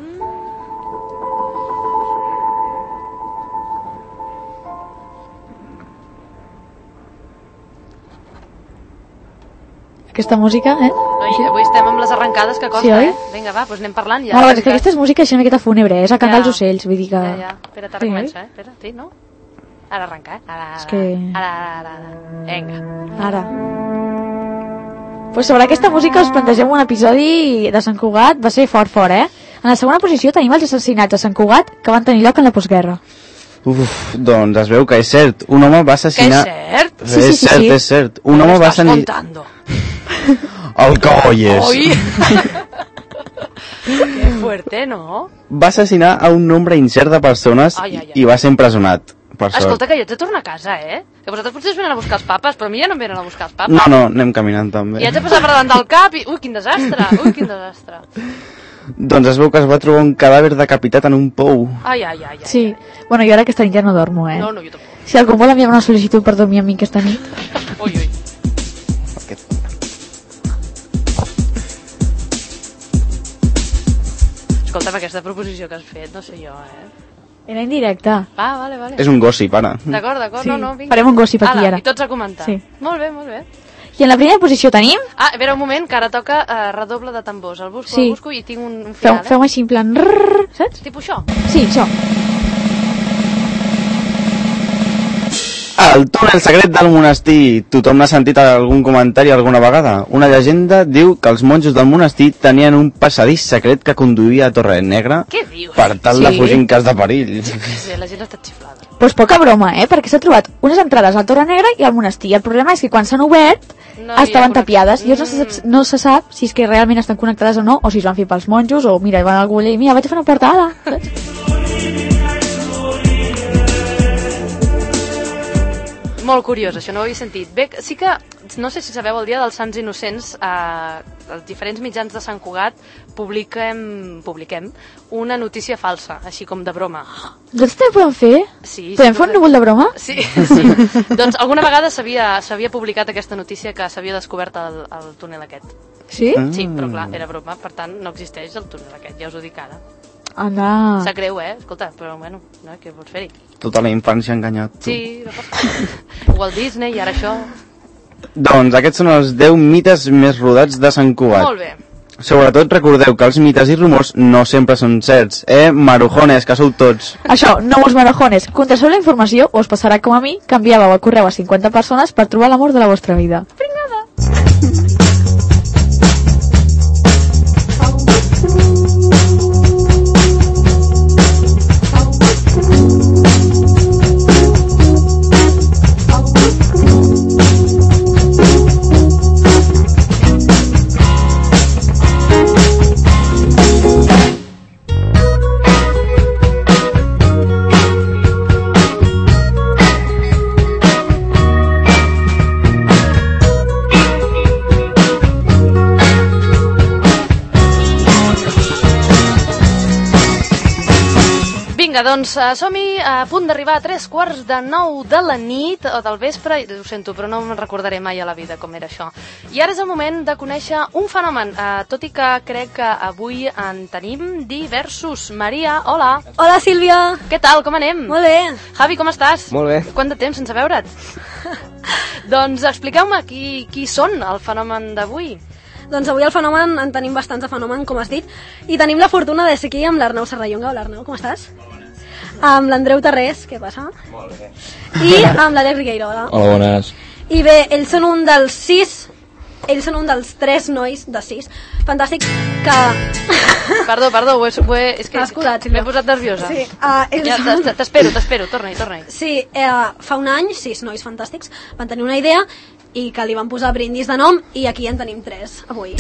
Aquesta música, eh? Noi, avui estem amb les arrencades que costa, Sí, oi? eh? Vinga, va, doncs anem parlant ja. Ja, no, és que aquesta és música així una miqueta fúnebre, eh? És a cantar Ja. els ocells, vull dir que... Ja, ja. Espera't, ara Sí, comença, eh? Espera, sí, no? Ara arrenca, eh? Ara, ara, És que- ara, ara, ara. Vinga. Ara. Pues sobre aquesta música us plantegem un episodi de Sant Cugat, va ser fort, fort, eh? En la segona posició tenim els assassinats a Sant Cugat que van tenir lloc en la postguerra. Uf, doncs es veu que és cert. Un home va assassinar... Que és cert? Sí, sí, és sí, cert, sí. és cert. Un home va Estàs assassinar... contando. El colles. Oi! Que fuerte, no? Va assassinar a un nombre incert de persones Ai, ai, ai. i va ser empresonat. Per sort. Escolta, que jo haig de tornar a casa, eh? Que vosaltres potser us venen a buscar els papes, però a mi ja no em venen a buscar els papes. No, no, anem caminant també. I haig de passar per davant del cap i... Ui, quin desastre! Ui, quin desastre! Doncs es veu que es va trobar un cadàver decapitat en un pou. Ai, ai, ai, ai. Sí. Bueno, jo ara aquesta nit ja no dormo, eh? No, no, jo tampoc. Si algú vol enviar una sol·licitud per dormir amb mi aquesta nit. Ui, ui. Escolta'm, aquesta proposició que has fet, no sé jo, eh? Era indirecta. Ah, vale, vale. És un gossip, ara. D'acord, d'acord, Sí. no, no, vinga. Farem un gossip aquí, Ala, ara. I tots a comentar. Sí. Molt bé, molt bé. I en la primera posició tenim... Ah, a veure, un moment, que ara toca uh, redoble de tambors. El busco, Sí. el busco i tinc un, un Feu, final, feu així en plan... rrrr, saps? eh? Tipus això. Sí, això. El túnel secret del monestir. Tothom n'ha sentit algun comentari alguna vegada. Una llegenda diu que els monjos del monestir tenien un passadís secret que conduïa a Torre Negra Què dius? per tal de Sí. fugir en cas de perill. Sí, la gent està xiflada. Pues poca broma, eh? Perquè s'ha trobat unes entrades al Torre Negra i al monestir. El problema és que quan s'han obert No hi ha estaven connexió. tapiades. I no se, sap, no se sap si és que realment estan connectades o no, o si es van fer pels monjos, o mira, hi van algú allà i mira, vaig a fer una portada. Saps? Molt curiós, això no ho havia sentit. Bé, sí que, no sé si sabeu, el dia dels Sants Innocents, eh, els diferents mitjans de Sant Cugat publiquem, publiquem una notícia falsa, així com de broma. Doncs també podem fer? Sí, Podem sí, fer un núvol de broma? Sí, sí. Doncs alguna vegada s'havia s'havia publicat aquesta notícia que s'havia descobert el, el túnel aquest. Sí? Sí, però clar, era broma, per tant no existeix el túnel aquest, ja us ho dic ara. Anda. Sap greu, eh? Escolta, però bueno, no, què pots fer-hi? Tota la infància enganyat. Tu. Sí, no passa. Walt Disney i ara això... Doncs aquests són els deu mites més rodats de Sant Cugat. Molt bé. Sobretot recordeu que els mites i rumors no sempre són certs, eh? Marujones, que sou tots. Això, no us marojones. Contrasteu la informació o us passarà com a mi, que enviàveu el correu a cinquanta persones per trobar l'amor de la vostra vida. Pringada! Vinga, doncs uh, som-hi a punt d'arribar a tres quarts de nou de la nit o del vespre, ho sento, però no me'n recordaré mai a la vida com era això. I ara és el moment de conèixer un fenomen, uh, tot i que crec que avui en tenim diversos. Maria, hola. Hola, Sílvia. Què tal, com anem? Molt bé. Javi, com estàs? Molt bé. Quant de temps sense veure't? Doncs expliqueu-me qui, qui són el fenomen d'avui. Doncs avui el fenomen, en tenim bastants de fenomen, com has dit, i tenim la fortuna de ser aquí amb l'Arnau Serrallonga. Hola, Arnau, com estàs? Amb l'Andreu Tarrés, què passa? Molt bé. I amb l'Àlex Riqueiro, hola. Hola, bones. I bé, ells són un dels sis, ells són un dels tres nois de sis, fantàstics, que... Perdó, perdó, ho he, ho he, és que m'he posat nerviosa. Sí, uh, ells... ja, t'espero, t'espero, torna-hi, torna-hi. Sí, eh, fa un any, sis nois fantàstics van tenir una idea i que li van posar Brindis de nom, i aquí en tenim tres, avui.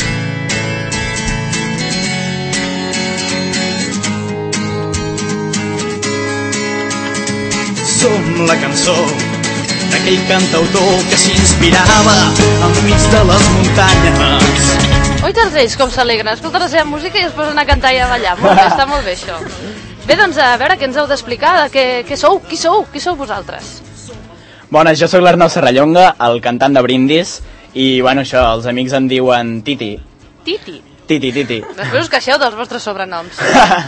Som la cançó d'aquell cantautor que s'inspirava enmig de les muntanyes. Oi, tots ells com s'alegren, escolten la seva música i es posen a cantar i a ballar. Molt bé, està molt bé això. Bé, doncs a veure, què ens heu d'explicar? Què, què sou? Qui sou? Qui sou vosaltres? Bona, jo sóc l'Arnau Serrallonga, el cantant de Brindis, i bueno, això, els amics em diuen Titi. Titi? Titi, Titi. Després us queixeu dels vostres sobrenoms.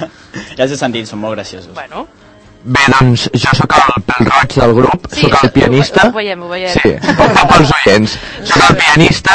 Ja us he sentit, són molt graciosos. Bueno. Bé, doncs, jo sóc el pèl roig del grup, Sí, sóc el pianista. Ho veiem, ho veiem. Sí, per, pels oients. Sóc el pianista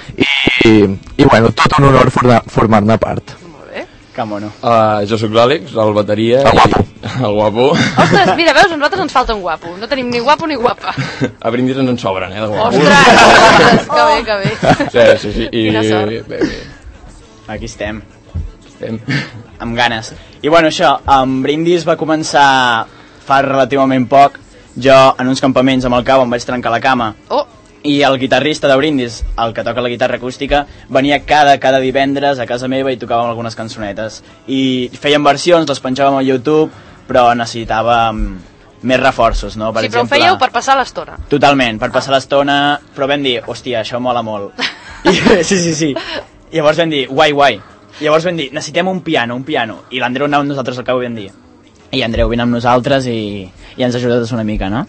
i, i bueno, tot un honor formar- formar-ne part. Que mono. Uh, jo sóc l'Àlex, el bateria. El guapo. I, el guapo. Ostres, mira, veus, a nosaltres ens falta un guapo. No tenim ni guapo ni guapa. A Brindis ens en sobren, eh, de guapo. Ostres, ostres, que bé, que bé. Sí, sí, sí. I, Quina sort. bé, bé. Aquí estem. Estem. Amb ganes. I bueno, això, amb Brindis va començar fa relativament poc. Jo, en uns campaments amb el cau, em vaig trencar la cama. Oh! I el guitarrista de Brindis, el que toca la guitarra acústica, venia cada, cada divendres a casa meva i tocàvem algunes cançonetes. I fèiem versions, les penjàvem a YouTube, però necessitàvem més reforços, no? Per Sí, però ho exemple, fèieu per passar l'estona. Totalment, per passar l'estona, però vam dir, hòstia, això mola molt. I, sí, sí, sí. I llavors vam dir, guai, guai. I llavors vam dir, necessitem un piano, un piano. I l'Andreu anava amb nosaltres al cau i vam dir, i Andreu, vine amb nosaltres i, i ens ajudes una mica, no?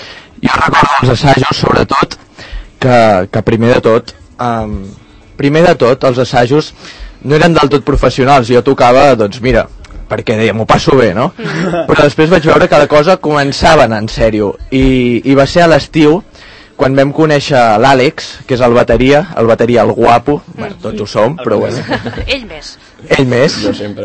Jo recordo els assajos, sobretot, que, que primer de tot, um, primer de tot, els assajos no eren del tot professionals. Jo tocava, doncs mira, perquè deia, m'ho passo bé, no? Però després vaig veure que la cosa començava a anar en sèrio. I, i va ser a l'estiu, quan vam conèixer l'Àlex, que és el bateria, el bateria, el guapo, bueno, tots ho som, però bueno. Ell més. Ell més. Jo sempre.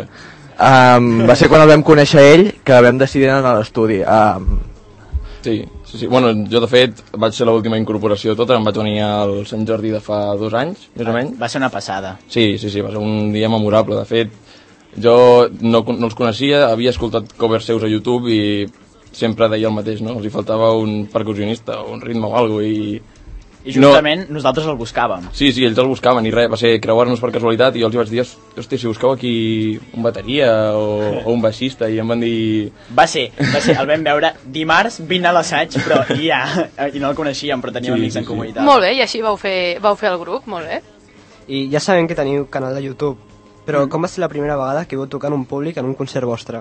Um, va ser quan el vam conèixer ell que vam decidir anar a l'estudi. Um, Sí, sí, sí. Bueno, jo de fet vaig ser l'última incorporació de tota, em vaig venir al Sant Jordi de fa dos anys, més o menys. Va ser una passada. Sí, sí, sí, va ser un dia memorable. De fet, jo no, no els coneixia, havia escoltat covers seus a YouTube i sempre deia el mateix, no? Els hi faltava un percussionista o un ritme o alguna cosa i... I justament no... nosaltres el buscàvem. Sí, sí, ells el buscaven i res, va ser creuar-nos per casualitat i jo els hi vaig dir, hosti, si busqueu aquí un bateria o, o un baixista, i em van dir... Va ser, va ser, el vam veure dimarts, vine a l'assaig, però ja, i no el coneixíem, però teníem Sí, amics sí, en sí. comunitat. Molt bé, i així vau fer, vau fer el grup, molt bé. I ja sabem que teniu canal de YouTube, però mm. com va ser la primera vegada que vau tocar en un públic en un concert vostre?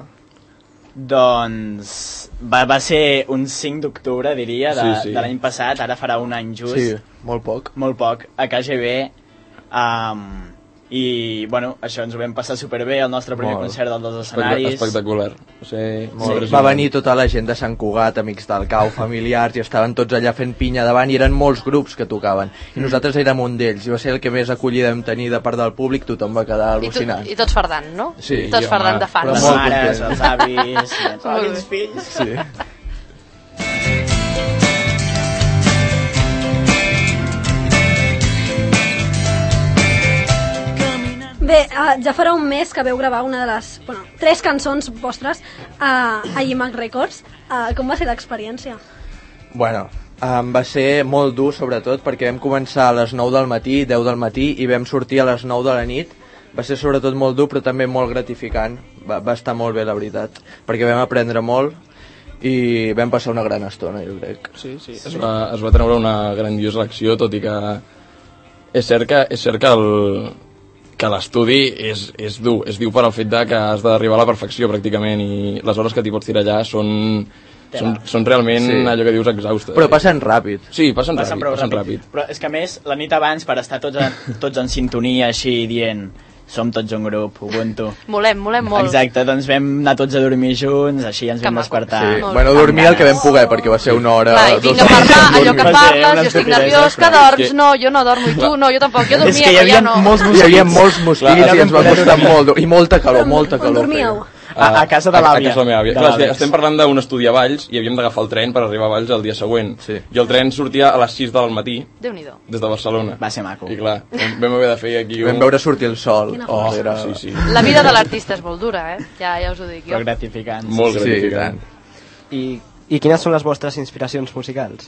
Doncs va, va ser un cinc d'octubre, diria, de, Sí, sí. de l'any passat, ara farà un any just. Sí, molt poc. Molt poc, a K G B. Um, I, bueno, això ens ho vam passar superbé, el nostre primer Molt. concert del dels escenaris. Espectacular. O sigui, Molt. Va venir tota la gent de Sant Cugat, amics del cau, familiars, i estaven tots allà fent pinya davant, i eren molts grups que tocaven. I nosaltres érem un d'ells, i va ser el que més acollida vam tenir de part del públic, tothom va quedar I, tu, al·lucinant. I tots fardant, no? Sí, tots i, fardant home, de fans. Les mares, els avis, els Molt avis bé. fills. Sí. Bé, uh, ja farà un mes que veu gravar una de les... Bueno, tres cançons vostres uh, a Llimac Records. Uh, com va ser l'experiència? Bueno, um, va ser molt dur, sobretot, perquè vam començar a les nou del matí, deu del matí, i vam sortir a les nou de la nit. Va ser sobretot molt dur, però també molt gratificant. Va, va estar molt bé, la veritat, perquè vam aprendre molt i vam passar una gran estona, jo crec. Sí, sí. Es va, es va treure una grandiosa lecció, tot i que és cert que, és cert que el, que l'estudi és, és dur, és dur per al fet de que has d'arribar a la perfecció pràcticament, i les hores que t'hi pots tirar allà són, són, són realment Sí. allò que dius exhaustes. Però passen ràpid. Sí, passen, Passen ràpid, prou passen ràpid. ràpid. Però és que a més, la nit abans, per estar tots, a, tots en sintonia així dient som tots un grup, Ubuntu. Molem, molem molt. Exacte, doncs vam anar tots a dormir junts, així ens vam despertar. Sí. Bueno, dormir el que vam poder, perquè va ser una hora... Clar, i vinc a parlar, allò que parles, jo estic nerviós, que dorms, no, jo no dormo, i tu, no, jo tampoc, jo dormia, però ja no. Hi havia molts mosquits i ens va costar molt, i molta calor, molta calor. dormíeu? A, a casa de A, l'àvia. a casa de la meva àvia. De Clar, és que l'àvia. estem parlant d'un estudi a Valls i havíem d'agafar el tren per arribar a Valls el dia següent. Sí. I el tren sortia a les sis del matí Déu-n'hi-do. des de Barcelona. Va ser maco. I clar, vam haver de fer aquí... Vam veure sortir el sol. Quina Oh, força. era... Sí, sí. La vida de l'artista és molt dura, eh? Ja, ja us ho dic jo. Però gratificant. Molt Sí, gratificant. I, I quines són les vostres inspiracions musicals?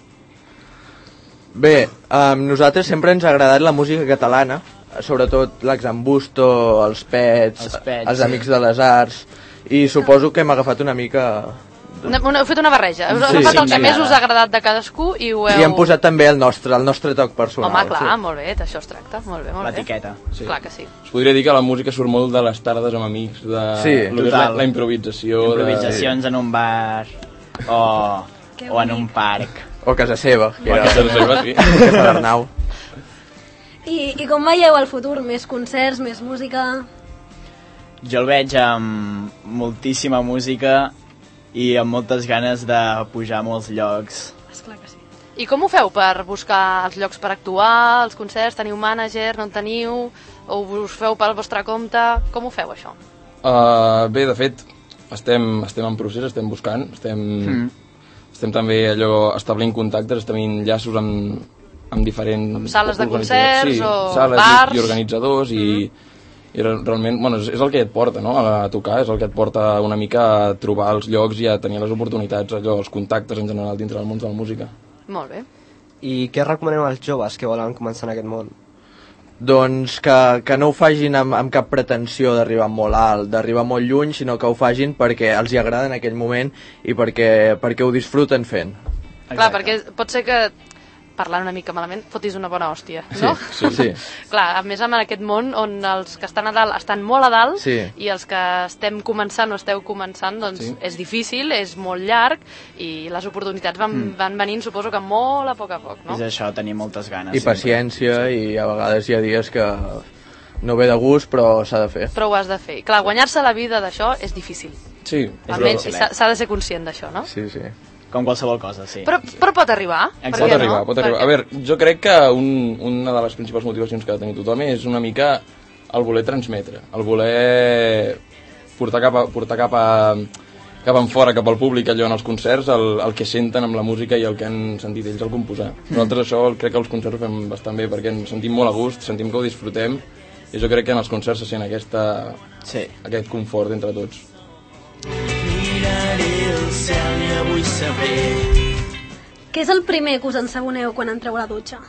Bé, um, nosaltres sempre ens ha agradat la música catalana, sobretot l'Exambusto, els Pets, Els Pets, els sí. Amics de les Arts, i suposo que hem agafat una mica... Una, una, heu fet una barreja. Us Sí, heu agafat el sí, que sí. més us ha agradat de cadascú i ho heu... I hem posat també el nostre, el nostre toc personal. Home, clar, sí. molt bé, d'això es tracta. Molt bé, molt bé. L'etiqueta. Sí. Clar que sí. Es podria dir que la música surt molt de les tardes amb amics, de Sí, lo que és la, total. la improvisació. Improvisacions en un bar o, o en un parc. O a casa seva. Que O a era- casa seva, sí. que fa l'Arnau. I, I com veieu el futur? Més concerts, més música? Jo el veig amb moltíssima música i amb moltes ganes de pujar a molts llocs. Esclar que sí. I com ho feu per buscar els llocs per actuar, els concerts? Teniu mànager, no en teniu? O us feu pel vostre compte? Com ho feu, això? Uh, bé, de fet, estem, estem en procés, estem buscant, estem, Mm. estem també allò establint contactes, establint llaços amb, amb diferents... Amb sales de organitzadors. concerts sí, o sales bars. i, i organitzadors i, i re- realment, bueno, és, és el que et porta, no?, a tocar, és el que et porta una mica a trobar els llocs i a tenir les oportunitats, allò, els contactes en general dintre del món de la música. Molt bé. I què recomaneu als joves que volen començar en aquest món? Doncs que, que no ho fagin amb, amb cap pretensió d'arribar molt alt, d'arribar molt lluny, sinó que ho fagin perquè els hi agrada en aquell moment i perquè, perquè ho disfruten fent. Clar, perquè pot ser que, parlant una mica malament, fotis una bona hòstia, no? Sí, sí. Clar, a més en aquest món on els que estan a dalt estan molt a dalt Sí. i els que estem començant o esteu començant, doncs Sí. és difícil, és molt llarg i les oportunitats van, Mm. van venint, suposo que molt a poc a poc, no? És això, tenir moltes ganes. I paciència, i a vegades hi ha dies que no ve de gust, però s'ha de fer. Però ho has de fer. Clar, guanyar-se la vida d'això és difícil. Sí. Almenys s'ha s'ha de ser conscient d'això, no? Sí, sí. Com qualsevol cosa, sí. Però, però pot arribar. Per Pot què arribar, no? pot arribar. Perquè- A veure, jo crec que un, una de les principals motivacions que ha de tenir tothom és una mica el voler transmetre, el voler portar cap a, portar cap a, cap en fora, cap al públic, allò en els concerts, el, el que senten amb la música i el que han sentit ells al composar. Nosaltres això crec que els concerts ho fem bastant bé perquè ens sentim molt a gust, sentim que ho disfrutem i jo crec que en els concerts se sent aquesta, sí. aquest confort entre tots. Miraré el cel i avui sabré. Què és el primer que us ensaboneu quan entreu a la dutxa?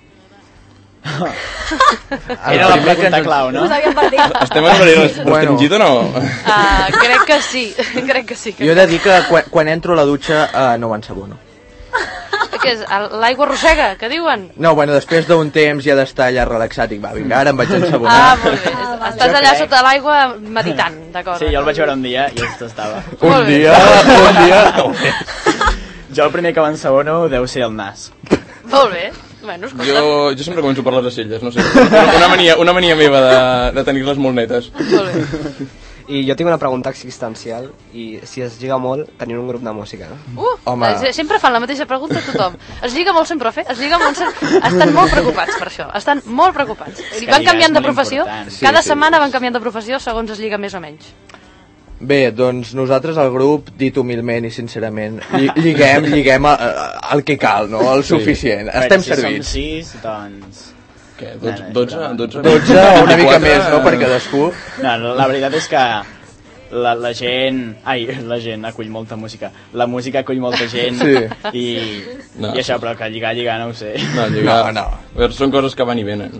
Era la pregunta clau, no? Us havíem partit. Estem en horari restringit o no? Ah, crec que sí, crec que sí. Que Jo he de dir que quan, quan entro a la dutxa uh, no m'ensabono. Què és? L'aigua rosega, que diuen? No, bueno, després d'un temps ja d'estar allà relaxat i va, vinga, ara em vaig ensabonar. Ah, molt bé. Estàs allà sota l'aigua meditant, d'acord. Sí, jo el vaig veure un dia i just estava. Un dia, un dia... Jo el primer que m'ensabono deu ser el nas. Molt bé. Bueno, escolta. Jo, jo sempre començo per les acelles, no sé. Una mania, una mania meva de, de tenir-les molt netes. Molt bé. I jo tinc una pregunta existencial, i si es lliga molt tenir un grup de música, no? Uh, Home. eh, sempre fan la mateixa pregunta a tothom. Es lliga molt sempre a fer, es lliga molt sempre... Estan molt preocupats per això, estan molt preocupats. I que van lligar canviant és de molt professió, important. Sí, cada sí. setmana van canviant de professió segons es lliga més o menys. Bé, doncs nosaltres al grup, dit humilment i sincerament, lli lliguem, lliguem a, a, el que cal, no? El suficient. A veure, Estem si servits. som sis, doncs... Què, dotze, dotze, dotze, dotze o una mica més, no?, per cadascú. No, la veritat és que la, la gent... Ai, la gent acull molta música. La música acull molta gent Sí. i, No. i això, però que lligar, lligar, no ho sé. No, lligar... No, no. A veure, són coses que van i venen.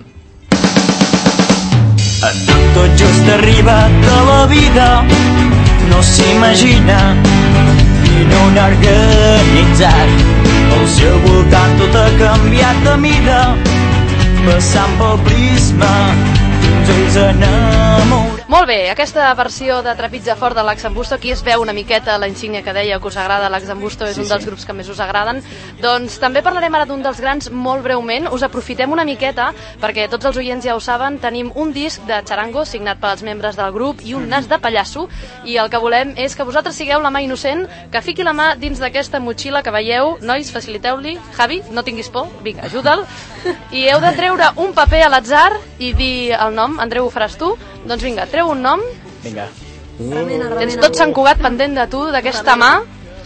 Tot just arribat a la vida no s'imagina ni no un organitzat. Al seu voltant tot ha canviat de mida, passant pel prisma fins al ens enamorem. Molt bé, aquesta versió de Trepitja Fort de l'Axambusto, aquí es veu una miqueta la insígnia que deia que us agrada, l'Axambusto és Sí, un dels sí. grups que més us agraden. Doncs també parlarem ara d'un dels grans molt breument, us aprofitem una miqueta perquè tots els oients ja ho saben, tenim un disc de Charango signat pels membres del grup i un nas de pallasso, i el que volem és que vosaltres sigueu la mà innocent, que fiqui la mà dins d'aquesta motxilla que veieu. Nois, faciliteu-li. Javi, no tinguis por, vinga, ajuda'l. I heu de treure un paper a l'atzar i dir el nom. Andreu, ho faràs tu? Doncs vinga, treu un nom. Vinga. Tens tot Sant Cugat pendent de tu, d'aquesta mà.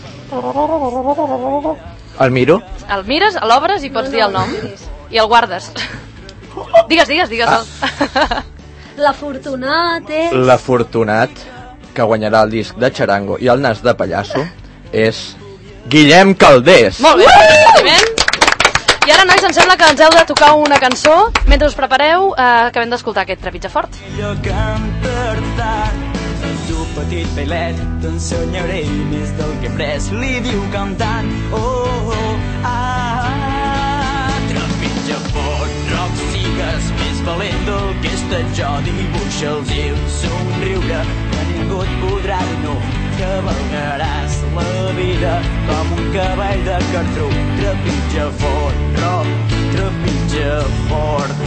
El miro? El mires, l'obres i pots dir el nom. I el guardes. Digues, digues, digues. Ah. L'afortunat és... L'afortunat que guanyarà el disc de Charango i el nas de pallasso és Guillem Caldés. Molt bé, aplaudiment. I ara, nois, em sembla que ens heu de tocar una cançó. Mentre us prepareu, eh, acabem d'escoltar aquest Trepitja Fort. Jo cantar tant, tu petit bailet, t'ensenyaré més del que he pres, li diu cantant. Oh, oh, ah, trepitja fort, roc, sigues més valent del que he estat jo, dibuixa el teu somriure, que ningú et podrà dir no, cavalgaràs la vida com un cavall de cartró. Trepitja fort, roc, trepitja fort.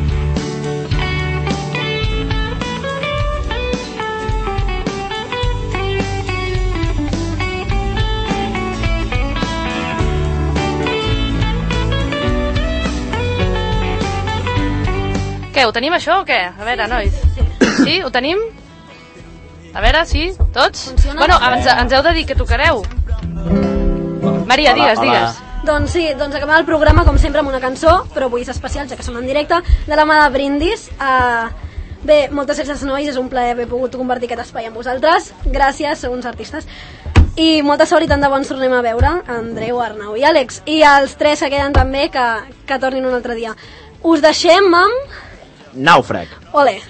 Què, ho tenim això o què? A veure, nois. Sí, ho tenim? A veure, sí, tots? Funciona? Bueno, ens, ens heu de dir que tocareu. Maria, digues, digues. Doncs sí, doncs acabem el programa com sempre amb una cançó, però avui és especial, ja que som en directe, de la mà de Brindis. Uh, bé, moltes gràcies, nois, és un plaer haver pogut compartir aquest espai amb vosaltres. Gràcies, sou uns artistes. I molta sort i tant de bons tornem a veure, Andreu, Arnau i Àlex. I els tres que queden també, que, que tornin un altre dia. Us deixem amb... Nàufrag. Ole.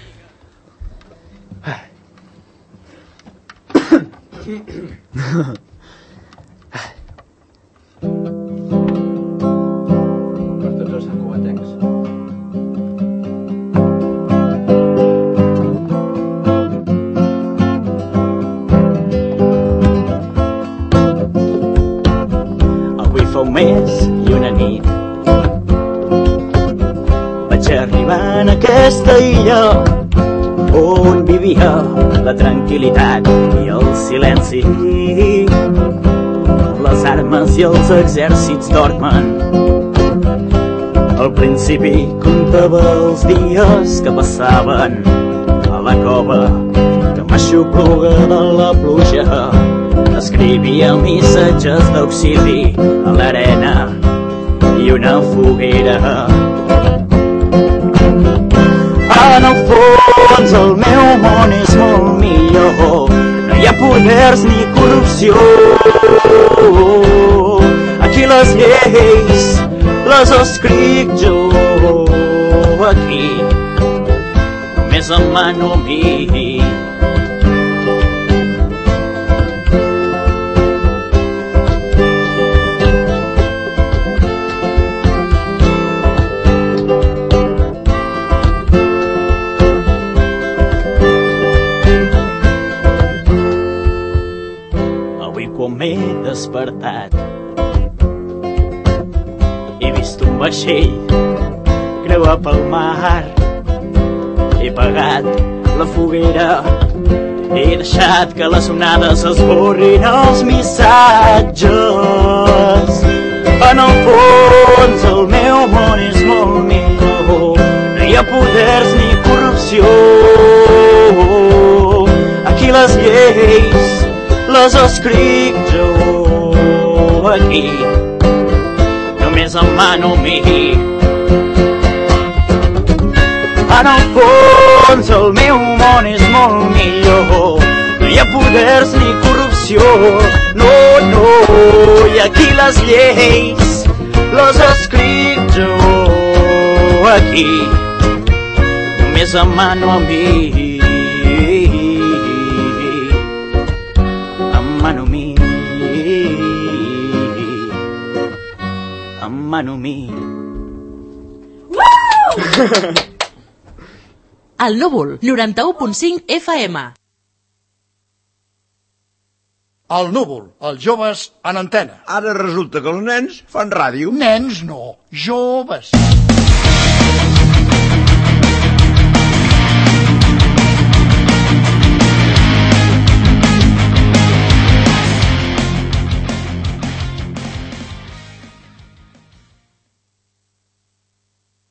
Per tots els santcugatencs. Avui fa un mes i una nit vaig arribar en aquesta illa on vivia la tranquil·litat i el silenci. Les armes i els exèrcits dormen. Al principi comptava els dies que passaven a la cova que m'aixopluga de la pluja. Escrivia missatges d'auxili a l'arena i una foguera. En el fons el meu món és molt millor, no hi ha poders ni corrupció. Aquí les lleis les escric jo, aquí només em mano a mi. M'he despertat, he vist un vaixell creuar pel mar, he pagat la foguera, he deixat que les onades esborrin els missatges. En el fons el meu món és molt millor, no hi ha poders ni corrupció. Aquí les lleis les escric jo, aquí només em mano a mi. En el fons el meu món és molt millor, no hi ha poders ni corrupció. No, no, i aquí les lleis les escric jo, aquí només em mano a mi. Mano mi, mano mi. El Núvol, noranta-u punt cinc F M. El Núvol, els joves en antena. Ara resulta que els nens fan ràdio. Nens no, joves.